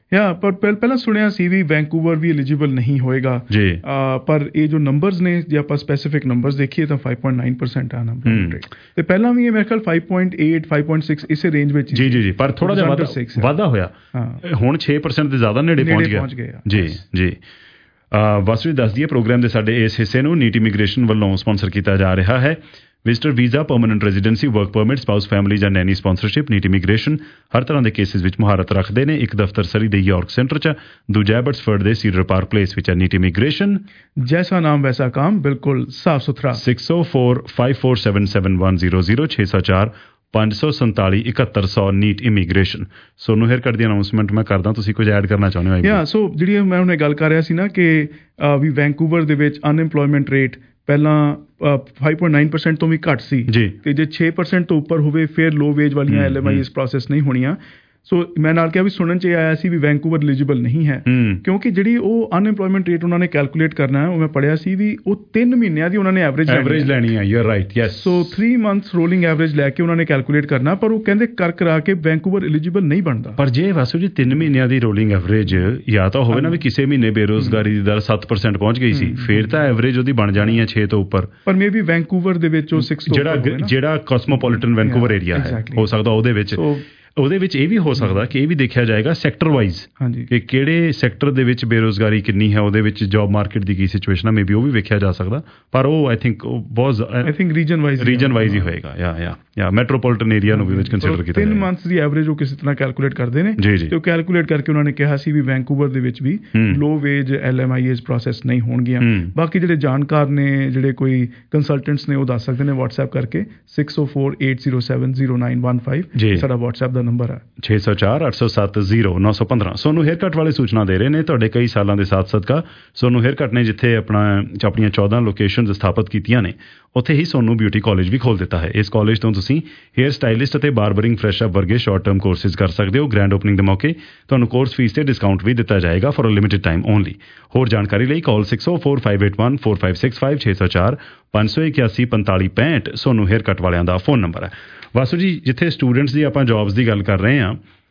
ਯਾ ਪਰ ਪਹਿਲਾਂ ਸੁਣਿਆ ਸੀ ਵੀ ਵੈਂਕੂਵਰ ਵੀ ਐਲੀਜੀਬਲ ਨਹੀਂ ਹੋਏਗਾ ਜੀ, ਪਰ ਇਹ ਜੋ ਨੰਬਰਸ ਨੇ ਜੇ ਆਪਾਂ ਸਪੈਸੀਫਿਕ ਨੰਬਰਸ ਦੇਖੀਏ ਤਾਂ five point nine percent ਆ ਅਨਐਮਪਲੋਇਮੈਂਟ ਰੇਟ, ਤੇ ਪਹਿਲਾਂ ਵੀ ਇਹ ਮੇਰੇ ਖਿਆਲ five point eight five point six ਇਸੇ ਰੇਂਜ ਵਿੱਚ ਜੀ ਜੀ ਜੀ ਪਰ ਥੋੜਾ ਜਿਹਾ ਵਾਧਾ ਹੋਇਆ, ਹੁਣ ਛੇ percent ਦੇ ਜ਼ਿਆਦਾ ਨੇੜੇ ਪਹੁੰਚ ਗਿਆ। ਜੀ ਜੀ ਵਾਸੂ ਜੀ ਦੱਸ ਦਈਏ ਪ੍ਰੋਗਰਾਮ ਦੇ ਸਾਡੇ ਇਸ ਹਿੱਸੇ ਨੂੰ ਨੀਟ ਇਮੀਗ੍ਰੇਸ਼ਨ ਵੱਲੋਂ ਸਪਾਂਸਰ ਕੀਤਾ ਜਾ ਰਿਹਾ ਹੈ। Visitor visa, permanent residency, work permit, spouse family ਜਾਂ ਨੈਨੀ ਸਪਾਂਸਰਸ਼ਿਪ। ਨੀਟ ਇਮੀਗ੍ਰੇਸ਼ਨ ਹਰ ਤਰ੍ਹਾਂ ਦੇ ਕੇਸਿਸ ਵਿੱਚ ਮੁਹਾਰਤ ਰੱਖਦੇ ਨੇ। ਇੱਕ ਦਫ਼ਤਰ ਸਰੀ ਦੇ ਯਾਰਕ ਸੈਂਟਰ 'ਚ, ਦੂਜਾ ਐਬਟਸਫੋਰਡ ਦੇ ਸੀਡਰ ਪਾਰਕ ਪਲੇਸ ਵਿੱਚ ਹੈ। ਨੀਟ ਇਮੀਗ੍ਰੇਸ਼ਨ, ਜੈਸਾ ਨਾਮ ਵੈਸਾ ਕੰਮ, ਬਿਲਕੁਲ ਸਾਫ ਸੁਥਰਾ। six oh four five four seven seven one zero zero ਛੇ ਸੌ ਚਾਰ ਪੰਜ ਸੌ ਸੰਤਾਲੀ ਇਕਹੱਤਰ ਸੌ ਨੀਟ ਇਮੀਗ੍ਰੇਸ਼ਨ। ਸੋਨੂੰ ਹੇਅਰ ਕੱਟ ਦੀ ਅਨਾਉਂਸਮੈਂਟ ਮੈਂ ਕਰਦਾ, ਤੁਸੀਂ ਕੁਝ ਐਡ ਕਰਨਾ ਚਾਹੁੰਦੇ ਹੋ? ਯਾ ਸੋ ਜਿਹੜੀ ਮੈਂ ਹੁਣੇ ਗੱਲ ਕਰ ਰਿਹਾ ਸੀ ਨਾ ਕਿ ਵੀ ਵੈਂਕੂਵਰ ਦੇ ਵਿੱਚ ਅਨਐਮਪਲੋਇਮੈਂਟ ਰੇਟ ਪਹਿਲਾਂ five point nine percent ਤੋਂ ਵੀ ਘੱਟ ਸੀ, ਤੇ ਜੇ ਛੇ percent ਤੋਂ ਉੱਪਰ ਹੋਵੇ ਫਿਰ ਲੋ ਵੇਜ ਵਾਲੀਆਂ ਐਲ ਐਮ ਆਈ ਇਸ ਪ੍ਰੋਸੈਸ ਨਹੀਂ ਹੋਣੀਆਂ। ਸੋ ਮੈਂ ਨਾਲ ਕਿਹਾ ਵੀ ਸੁਣਨ 'ਚ ਇਹ ਆਇਆ ਸੀ ਵੀ ਵੈਂਕੂਵਰ ਐਲੀਜੀਬਲ ਨਹੀਂ ਹੈ, ਕਿਉਂਕਿ ਜਿਹੜੀ ਉਹ ਅਨਐਮਪਲੋਇਮੈਂਟ ਰੇਟ ਉਹਨਾਂ ਨੇ ਕੈਲਕੂਲੇਟ ਕਰਨਾ ਹੈ, ਉਹ ਮੈਂ ਪੜ੍ਹਿਆ ਸੀ ਵੀ ਉਹ ਤਿੰਨ ਮਹੀਨਿਆਂ ਦੀ ਉਹਨਾਂ ਨੇ ਐਵਰੇਜ ਐਵਰੇਜ ਲੈਣੀ ਹੈ। You are right, yes. So three months rolling average ਲੈ ਕੇ ਉਹਨਾਂ ਨੇ ਕੈਲਕੂਲੇਟ ਕਰਨਾ, ਪਰ ਉਹ ਕਹਿੰਦੇ ਕਰ ਕਰਾ ਕੇ ਵੈਂਕੂਵਰ ਐਲੀਜੀਬਲ ਨਹੀਂ ਬਣਦਾ। ਪਰ ਜੇ ਵਾਸੂ ਜੀ ਤਿੰਨ ਮਹੀਨਿਆਂ ਦੀ ਰੋਲਿੰਗ ਐਵਰੇਜ ਜਾਂ ਤਾਂ ਹੋਵੇ ਨਾ ਵੀ ਕਿਸੇ ਮਹੀਨੇ ਬੇਰੋਜ਼ਗਾਰੀ ਦੀ ਦਰ ਸੱਤ percent ਪਹੁੰਚ ਗਈ ਸੀ, ਫਿਰ ਤਾਂ ਐਵਰੇਜ ਉਹਦੀ ਬਣ ਜਾਣੀ ਹੈ ਛੇ ਤੋਂ ਉੱਪਰ। ਪਰ ਮੇ ਵੀ ਵੈਂਕੂਵਰ ਦੇ ਵਿੱਚ ਉਹ six ਜਿਹੜਾ ਜਿਹੜਾ ਕਾਸਮੋਪੋਲੀਟਨ ਵੈਂਕੂਵਰ ਏਰੀਆ ਹੈ, ਹੋ ਸਕਦਾ ਉਹਦੇ ਵਿੱਚ ਉਹਦੇ ਵਿੱਚ ਇਹ ਵੀ ਹੋ ਸਕਦਾ ਕਿ ਇਹ ਵੀ ਦੇਖਿਆ ਜਾਏਗਾ ਸੈਕਟਰ ਵਾਈਜ਼ ਕਿ ਕਿਹੜੇ ਸੈਕਟਰ ਦੇ ਵਿੱਚ ਬੇਰੋਜ਼ਗਾਰੀ ਕਿੰਨੀ ਹੈ, ਉਹਦੇ ਵਿੱਚ ਜੌਬ ਮਾਰਕੀਟ ਦੀ ਕੀ ਸਿਚੁਏਸ਼ਨ ਹੈ, ਮੇ ਬੀ ਉਹ ਵੀ ਵੇਖਿਆ ਜਾ ਸਕਦਾ। ਪਰ ਉਹ ਆਈ ਥਿੰਕ ਬਹੁਤ I think region wise region wise ਹੀ ਹੋਏਗਾ। ਯਾ ਯਾ ਯਾ ਮੈਟਰੋਪੋਲੀਟਨ ਏਰੀਆ ਨੂੰ ਵੀ ਵਿੱਚ ਕੰਸੀਡਰ ਕੀਤਾ ਤਿੰਨ ਮੰਥਸ ਦੀ ਐਵਰੇਜ ਉਹ ਕਿਸੇ ਤਰ੍ਹਾਂ ਕੈਲਕੂਲੇਟ ਕਰਦੇ ਨੇ, ਤੇ ਉਹ ਕੈਲਕੂਲੇਟ ਕਰਕੇ ਉਹਨਾਂ ਨੇ ਕਿਹਾ ਸੀ ਵੀ ਵੈਂਕੂਵਰ ਦੇ ਵਿੱਚ ਵੀ low wage L M I S process ਨਹੀਂ ਹੋਣਗੀਆਂ। ਬਾਕੀ ਜਿਹੜੇ ਜਾਣਕਾਰ ਨੇ, ਜਿਹੜੇ ਕੋਈ ਕੰਸਲਟੈਂਟਸ ਨੇ, ਉਹ ਦੱਸ ਸਕਦੇ ਨੇ ਵਟਸਐਪ ਕਰਕੇ six oh four eight zero seven zero nine one five ਸਾਡਾ ਵਟਸਐਪ ਦਾ ਨੰਬਰ ਹੈ। ਛੇ ਸੌ ਚਾਰ ਅੱਠ ਸੌ ਸੱਤ ਜ਼ੀਰੋ ਨੌ ਸੌ ਪੰਦਰਾਂ। ਸੋਨੂੰ ਹੇਅਰ ਕੱਟ ਵਾਲੇ ਸੂਚਨਾ ਦੇ ਰਹੇ ਨੇ ਤੁਹਾਡੇ ਕਈ ਸਾਲਾਂ ਦੇ ਸਾਥ ਸਦਕਾ। ਸੋਨੂੰ ਹੇਅਰ ਕੱਟ ਨੇ ਜਿੱਥੇ ਆਪਣਾ ਆਪਣੀਆਂ ਚੌਦਾਂ ਲੋਕੇਸ਼ਨਸ ਸਥਾਪਿਤ ਕੀਤੀਆਂ ਨੇ, ਉੱਥੇ ਹੀ ਸੋਨੂੰ ਬਿਊਟੀ ਕਾਲਜ ਵੀ ਖੋਲ੍ਹ ਦਿੱਤਾ ਹੈ। ਇਸ ਕਾਲਜ ਤੋਂ ਤੁਸੀਂ ਹੇਅਰ ਸਟਾਈਲਿਸਟ ਅਤੇ ਬਾਰਬਰਿੰਗ ਫਰੈਸ਼ ਅਪ ਵਰਗੇ ਸ਼ਾਰਟ ਟਰਮ ਕੋਰਸਿਸ ਕਰ ਸਕਦੇ ਹੋ। ਗ੍ਰੈਂਡ ਓਪਨਿੰਗ ਦੇ ਮੌਕੇ ਤੁਹਾਨੂੰ ਕੋਰਸ ਫੀਸ ਤੇ ਡਿਸਕਾਊਂਟ ਵੀ ਦਿੱਤਾ ਜਾਏਗਾ for a limited time only. ਹੋਰ ਜਾਣਕਾਰੀ ਲਈ ਕਾਲ six oh four five eight one four five six five ਛੇ ਸੌ ਚਾਰ ਪੰਜ ਸੌ ਇਕਿਆਸੀ ਪੰਤਾਲੀ ਪੈਂਹਠ ਸੋਨੂੰ ਹੇਅਰ ਕੱਟ ਵਾਲਿਆਂ ਦਾ ਫੋਨ ਨੰਬਰ ਹੈ। ਵਾਸੂ ਜੀ, ਜਿੱਥੇ ਸਟੂਡੈਂਟਸ ਦੀ ਆਪਾਂ ਜੌਬਸ ਦੀ ਗੱਲ ਕਰ ਰਹੇ ਹਾਂ,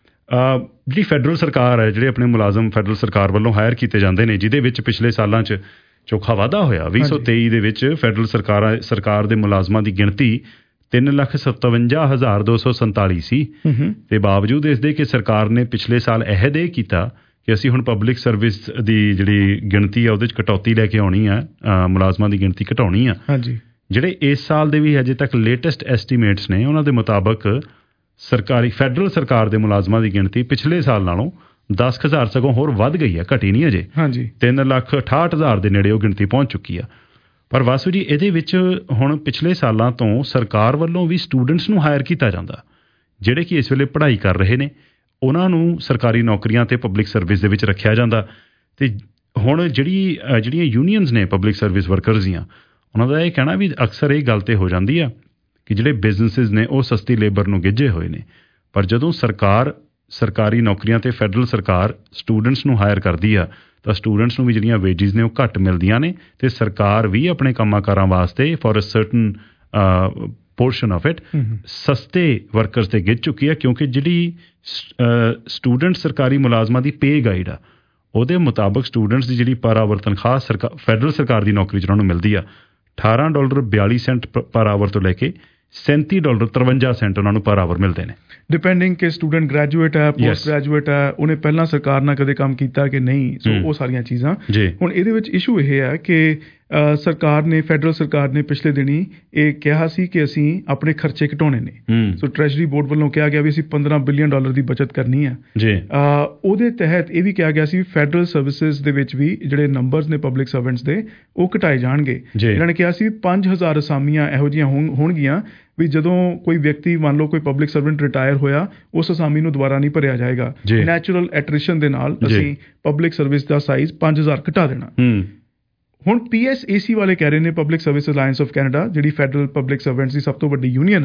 ਜਿਹੜੀ ਫੈਡਰਲ ਸਰਕਾਰ ਹੈ, ਜਿਹੜੇ ਆਪਣੇ ਮੁਲਾਜ਼ਮ ਫੈਡਰਲ ਸਰਕਾਰ ਵੱਲੋਂ ਹਾਇਰ ਕੀਤੇ ਜਾਂਦੇ ਨੇ, ਜਿਹਦੇ ਵਿੱਚ ਪਿਛਲੇ ਸਾਲਾਂ 'ਚ ਚੋਖਾ ਵਾਧਾ ਹੋਇਆ। ਵੀਹ ਸੌ ਤੇਈ ਦੇ ਵਿੱਚ ਫੈਡਰਲ ਸਰਕਾਰ ਸਰਕਾਰ ਦੇ ਮੁਲਾਜ਼ਮਾਂ ਦੀ ਗਿਣਤੀ ਤਿੰਨ ਲੱਖ ਸਤਵੰਜਾ ਹਜ਼ਾਰ ਦੋ ਸੌ ਸੰਤਾਲੀ ਸੀ, ਤੇ ਬਾਵਜੂਦ ਇਸ ਦੇ ਕਿ ਸਰਕਾਰ ਨੇ ਪਿਛਲੇ ਸਾਲ ਅਹਿਦ ਇਹ ਕੀਤਾ ਕਿ ਅਸੀਂ ਹੁਣ ਪਬਲਿਕ ਸਰਵਿਸ ਦੀ ਜਿਹੜੀ ਗਿਣਤੀ ਆ ਉਹਦੇ 'ਚ ਕਟੌਤੀ ਲੈ ਕੇ ਆਉਣੀ ਆ, ਮੁਲਾਜ਼ਮਾਂ ਦੀ ਗਿਣਤੀ ਘਟਾਉਣੀ ਆ। ਜਿਹੜੇ ਇਸ ਸਾਲ ਦੇ ਵੀ ਅਜੇ ਤੱਕ ਲੇਟੈਸਟ ਐਸਟੀਮੇਟਸ ਨੇ, ਉਹਨਾਂ ਦੇ ਮੁਤਾਬਕ ਸਰਕਾਰੀ ਫੈਡਰਲ ਸਰਕਾਰ ਦੇ ਮੁਲਾਜ਼ਮਾਂ ਦੀ ਗਿਣਤੀ ਪਿਛਲੇ ਸਾਲ ਨਾਲੋਂ ਦਸ ਹਜ਼ਾਰ ਸਗੋਂ ਹੋਰ ਵੱਧ ਗਈ ਹੈ, ਘਟੀ ਨਹੀਂ ਅਜੇ। ਹਾਂਜੀ, ਤਿੰਨ ਲੱਖ ਅਠਾਹਠ ਹਜ਼ਾਰ ਦੇ ਨੇੜੇ ਉਹ ਗਿਣਤੀ ਪਹੁੰਚ ਚੁੱਕੀ ਆ। ਪਰ ਵਾਸੂ ਜੀ, ਇਹਦੇ ਵਿੱਚ ਹੁਣ ਪਿਛਲੇ ਸਾਲਾਂ ਤੋਂ ਸਰਕਾਰ ਵੱਲੋਂ ਵੀ ਸਟੂਡੈਂਟਸ ਨੂੰ ਹਾਇਰ ਕੀਤਾ ਜਾਂਦਾ, ਜਿਹੜੇ ਕਿ ਇਸ ਵੇਲੇ ਪੜ੍ਹਾਈ ਕਰ ਰਹੇ ਨੇ, ਉਹਨਾਂ ਨੂੰ ਸਰਕਾਰੀ ਨੌਕਰੀਆਂ ਤੇ ਪਬਲਿਕ ਸਰਵਿਸ ਦੇ ਵਿੱਚ ਰੱਖਿਆ ਜਾਂਦਾ। ਤੇ ਹੁਣ ਜਿਹੜੀ ਜਿਹੜੀਆਂ ਯੂਨੀਅਨਸ ਨੇ ਪਬਲਿਕ ਸਰਵਿਸ ਵਰਕਰਸ ਦੀਆਂ, ਉਹਨਾਂ ਦਾ ਇਹ ਕਹਿਣਾ ਵੀ ਅਕਸਰ ਇਹ ਗੱਲ ਤੇ ਹੋ ਜਾਂਦੀ ਆ ਕਿ ਜਿਹੜੇ ਬਿਜ਼ਨਸਿਸ ਨੇ ਉਹ ਸਸਤੀ ਲੇਬਰ ਨੂੰ ਗਿੱਝੇ ਹੋਏ ਨੇ, ਪਰ ਜਦੋਂ ਸਰਕਾਰ ਸਰਕਾਰੀ ਨੌਕਰੀਆਂ ਤੇ ਫੈਡਰਲ ਸਰਕਾਰ ਸਟੂਡੈਂਟਸ ਨੂੰ ਹਾਇਰ ਕਰਦੀ ਆ ਤਾਂ ਸਟੂਡੈਂਟਸ ਨੂੰ ਵੀ ਜਿਹੜੀਆਂ ਵੇਜਿਸ ਨੇ ਉਹ ਘੱਟ ਮਿਲਦੀਆਂ ਨੇ, ਤੇ ਸਰਕਾਰ ਵੀ ਆਪਣੇ ਕੰਮਾਂ ਕਾਰਾਂ ਵਾਸਤੇ for a certain portion of it ਸਸਤੇ ਵਰਕਰਸ ਤੇ ਗਿੱਝ ਚੁੱਕੀ ਆ। ਕਿਉਂਕਿ ਜਿਹੜੀ ਸਟੂਡੈਂਟ ਸਰਕਾਰੀ ਮੁਲਾਜ਼ਮਾਂ ਦੀ ਪੇ ਗਾਈਡ ਆ, ਉਹਦੇ ਮੁਤਾਬਕ ਸਟੂਡੈਂਟਸ ਦੀ ਜਿਹੜੀ ਪਰ ਆਵਰ ਤਨਖਾਹ ਸਰਕਾਰ ਫੈਡਰਲ ਸਰਕਾਰ ਦੀ ਨੌਕਰੀ 'ਚ ਉਹਨਾਂ ਨੂੰ ਮਿਲਦੀ ਆ ਅਠਾਰਾਂ ਡਾਲਰ ਬਿਆਲੀ ਸੈਂਟ ਪਰ ਆਵਰ ਤੋਂ ਲੈ ਕੇ ਸੈਂਤੀ ਡਾਲਰ ਤਰਵੰਜਾ ਸੈਂਟ ਉਹਨਾਂ ਨੂੰ ਪਰ ਆਵਰ ਮਿਲਦੇ ਨੇ, ਡਿਪੈਂਡਿੰਗ ਕਿ ਸਟੂਡੈਂਟ ਗ੍ਰੈਜੂਏਟ ਹੈ, ਪੋਸਟ ਗ੍ਰੈਜੂਏਟ ਹੈ, ਉਹਨੇ ਪਹਿਲਾਂ ਸਰਕਾਰ ਨਾਲ ਕਦੇ ਕੰਮ ਕੀਤਾ ਕਿ ਨਹੀਂ। ਸੋ ਉਹ ਸਾਰੀਆਂ ਚੀਜ਼ਾਂ ਹੁਣ ਇਹਦੇ ਵਿੱਚ ਇਸ਼ੂ ਇਹ ਹੈ ਕਿ ਸਰਕਾਰ ਨੇ ਫੈਡਰਲ ਸਰਕਾਰ ਨੇ ਪਿਛਲੇ ਦਿਨੀ ਇਹ ਕਿਹਾ ਸੀ ਕਿ ਅਸੀਂ ਆਪਣੇ ਖਰਚੇ ਘਟਾਉਣੇ ਨੇ। ਸੋ ਟ੍ਰੈਜਰੀ ਬੋਰਡ ਵੱਲੋਂ ਕਿਹਾ ਗਿਆ ਵੀ ਅਸੀਂ ਪੰਦਰਾਂ ਬਿਲੀਅਨ ਡਾਲਰ ਦੀ ਬਚਤ ਕਰਨੀ ਹੈ। ਉਹਦੇ ਤਹਿਤ ਇਹ ਵੀ ਕਿਹਾ ਗਿਆ ਸੀ ਫੈਡਰਲ ਸਰਵਿਸਿਜ਼ ਦੇ ਵਿੱਚ ਵੀ ਜਿਹੜੇ ਨੰਬਰਸ ਨੇ ਪਬਲਿਕ ਸਰਵੈਂਟਸ ਦੇ ਉਹ ਘਟਾਏ ਜਾਣਗੇ। ਇਹਨਾਂ ਨੇ ਕਿਹਾ ਸੀ ਪੰਜ ਹਜ਼ਾਰ ਅਸਾਮੀਆਂ ਇਹੋ ਜਿਹੀਆਂ ਹੋਣਗੀਆਂ ਵੀ ਜਦੋਂ ਕੋਈ ਵਿਅਕਤੀ ਮੰਨ ਲਓ ਕੋਈ ਪਬਲਿਕ ਸਰਵੈਂਟ ਰਿਟਾਇਰ ਹੋਇਆ, ਉਸ ਅਸਾਮੀ ਨੂੰ ਦੁਬਾਰਾ ਨਹੀਂ ਭਰਿਆ ਜਾਏਗਾ। ਨੈਚੁਰਲ ਐਟ੍ਰਿਸ਼ਨ ਦੇ ਨਾਲ ਅਸੀਂ ਪਬਲਿਕ ਸਰਵਿਸ ਦਾ ਸਾਈਜ਼ ਪੰਜ ਹਜ਼ਾਰ ਘਟਾ ਦੇਣਾ। ਹੁਣ ਪੀ ਐਸ ਏ ਸੀ ਵਾਲੇ ਕਹਿ ਰਹੇ ਨੇ, Public Service Alliance of Canada, ਜਿਹੜੀ ਫੈਡਰਲ ਪਬਲਿਕ ਸਰਵੈਂਟਸ ਦੀ ਸਭ ਤੋਂ ਵੱਡੀ ਯੂਨੀਅਨ ਹੈ,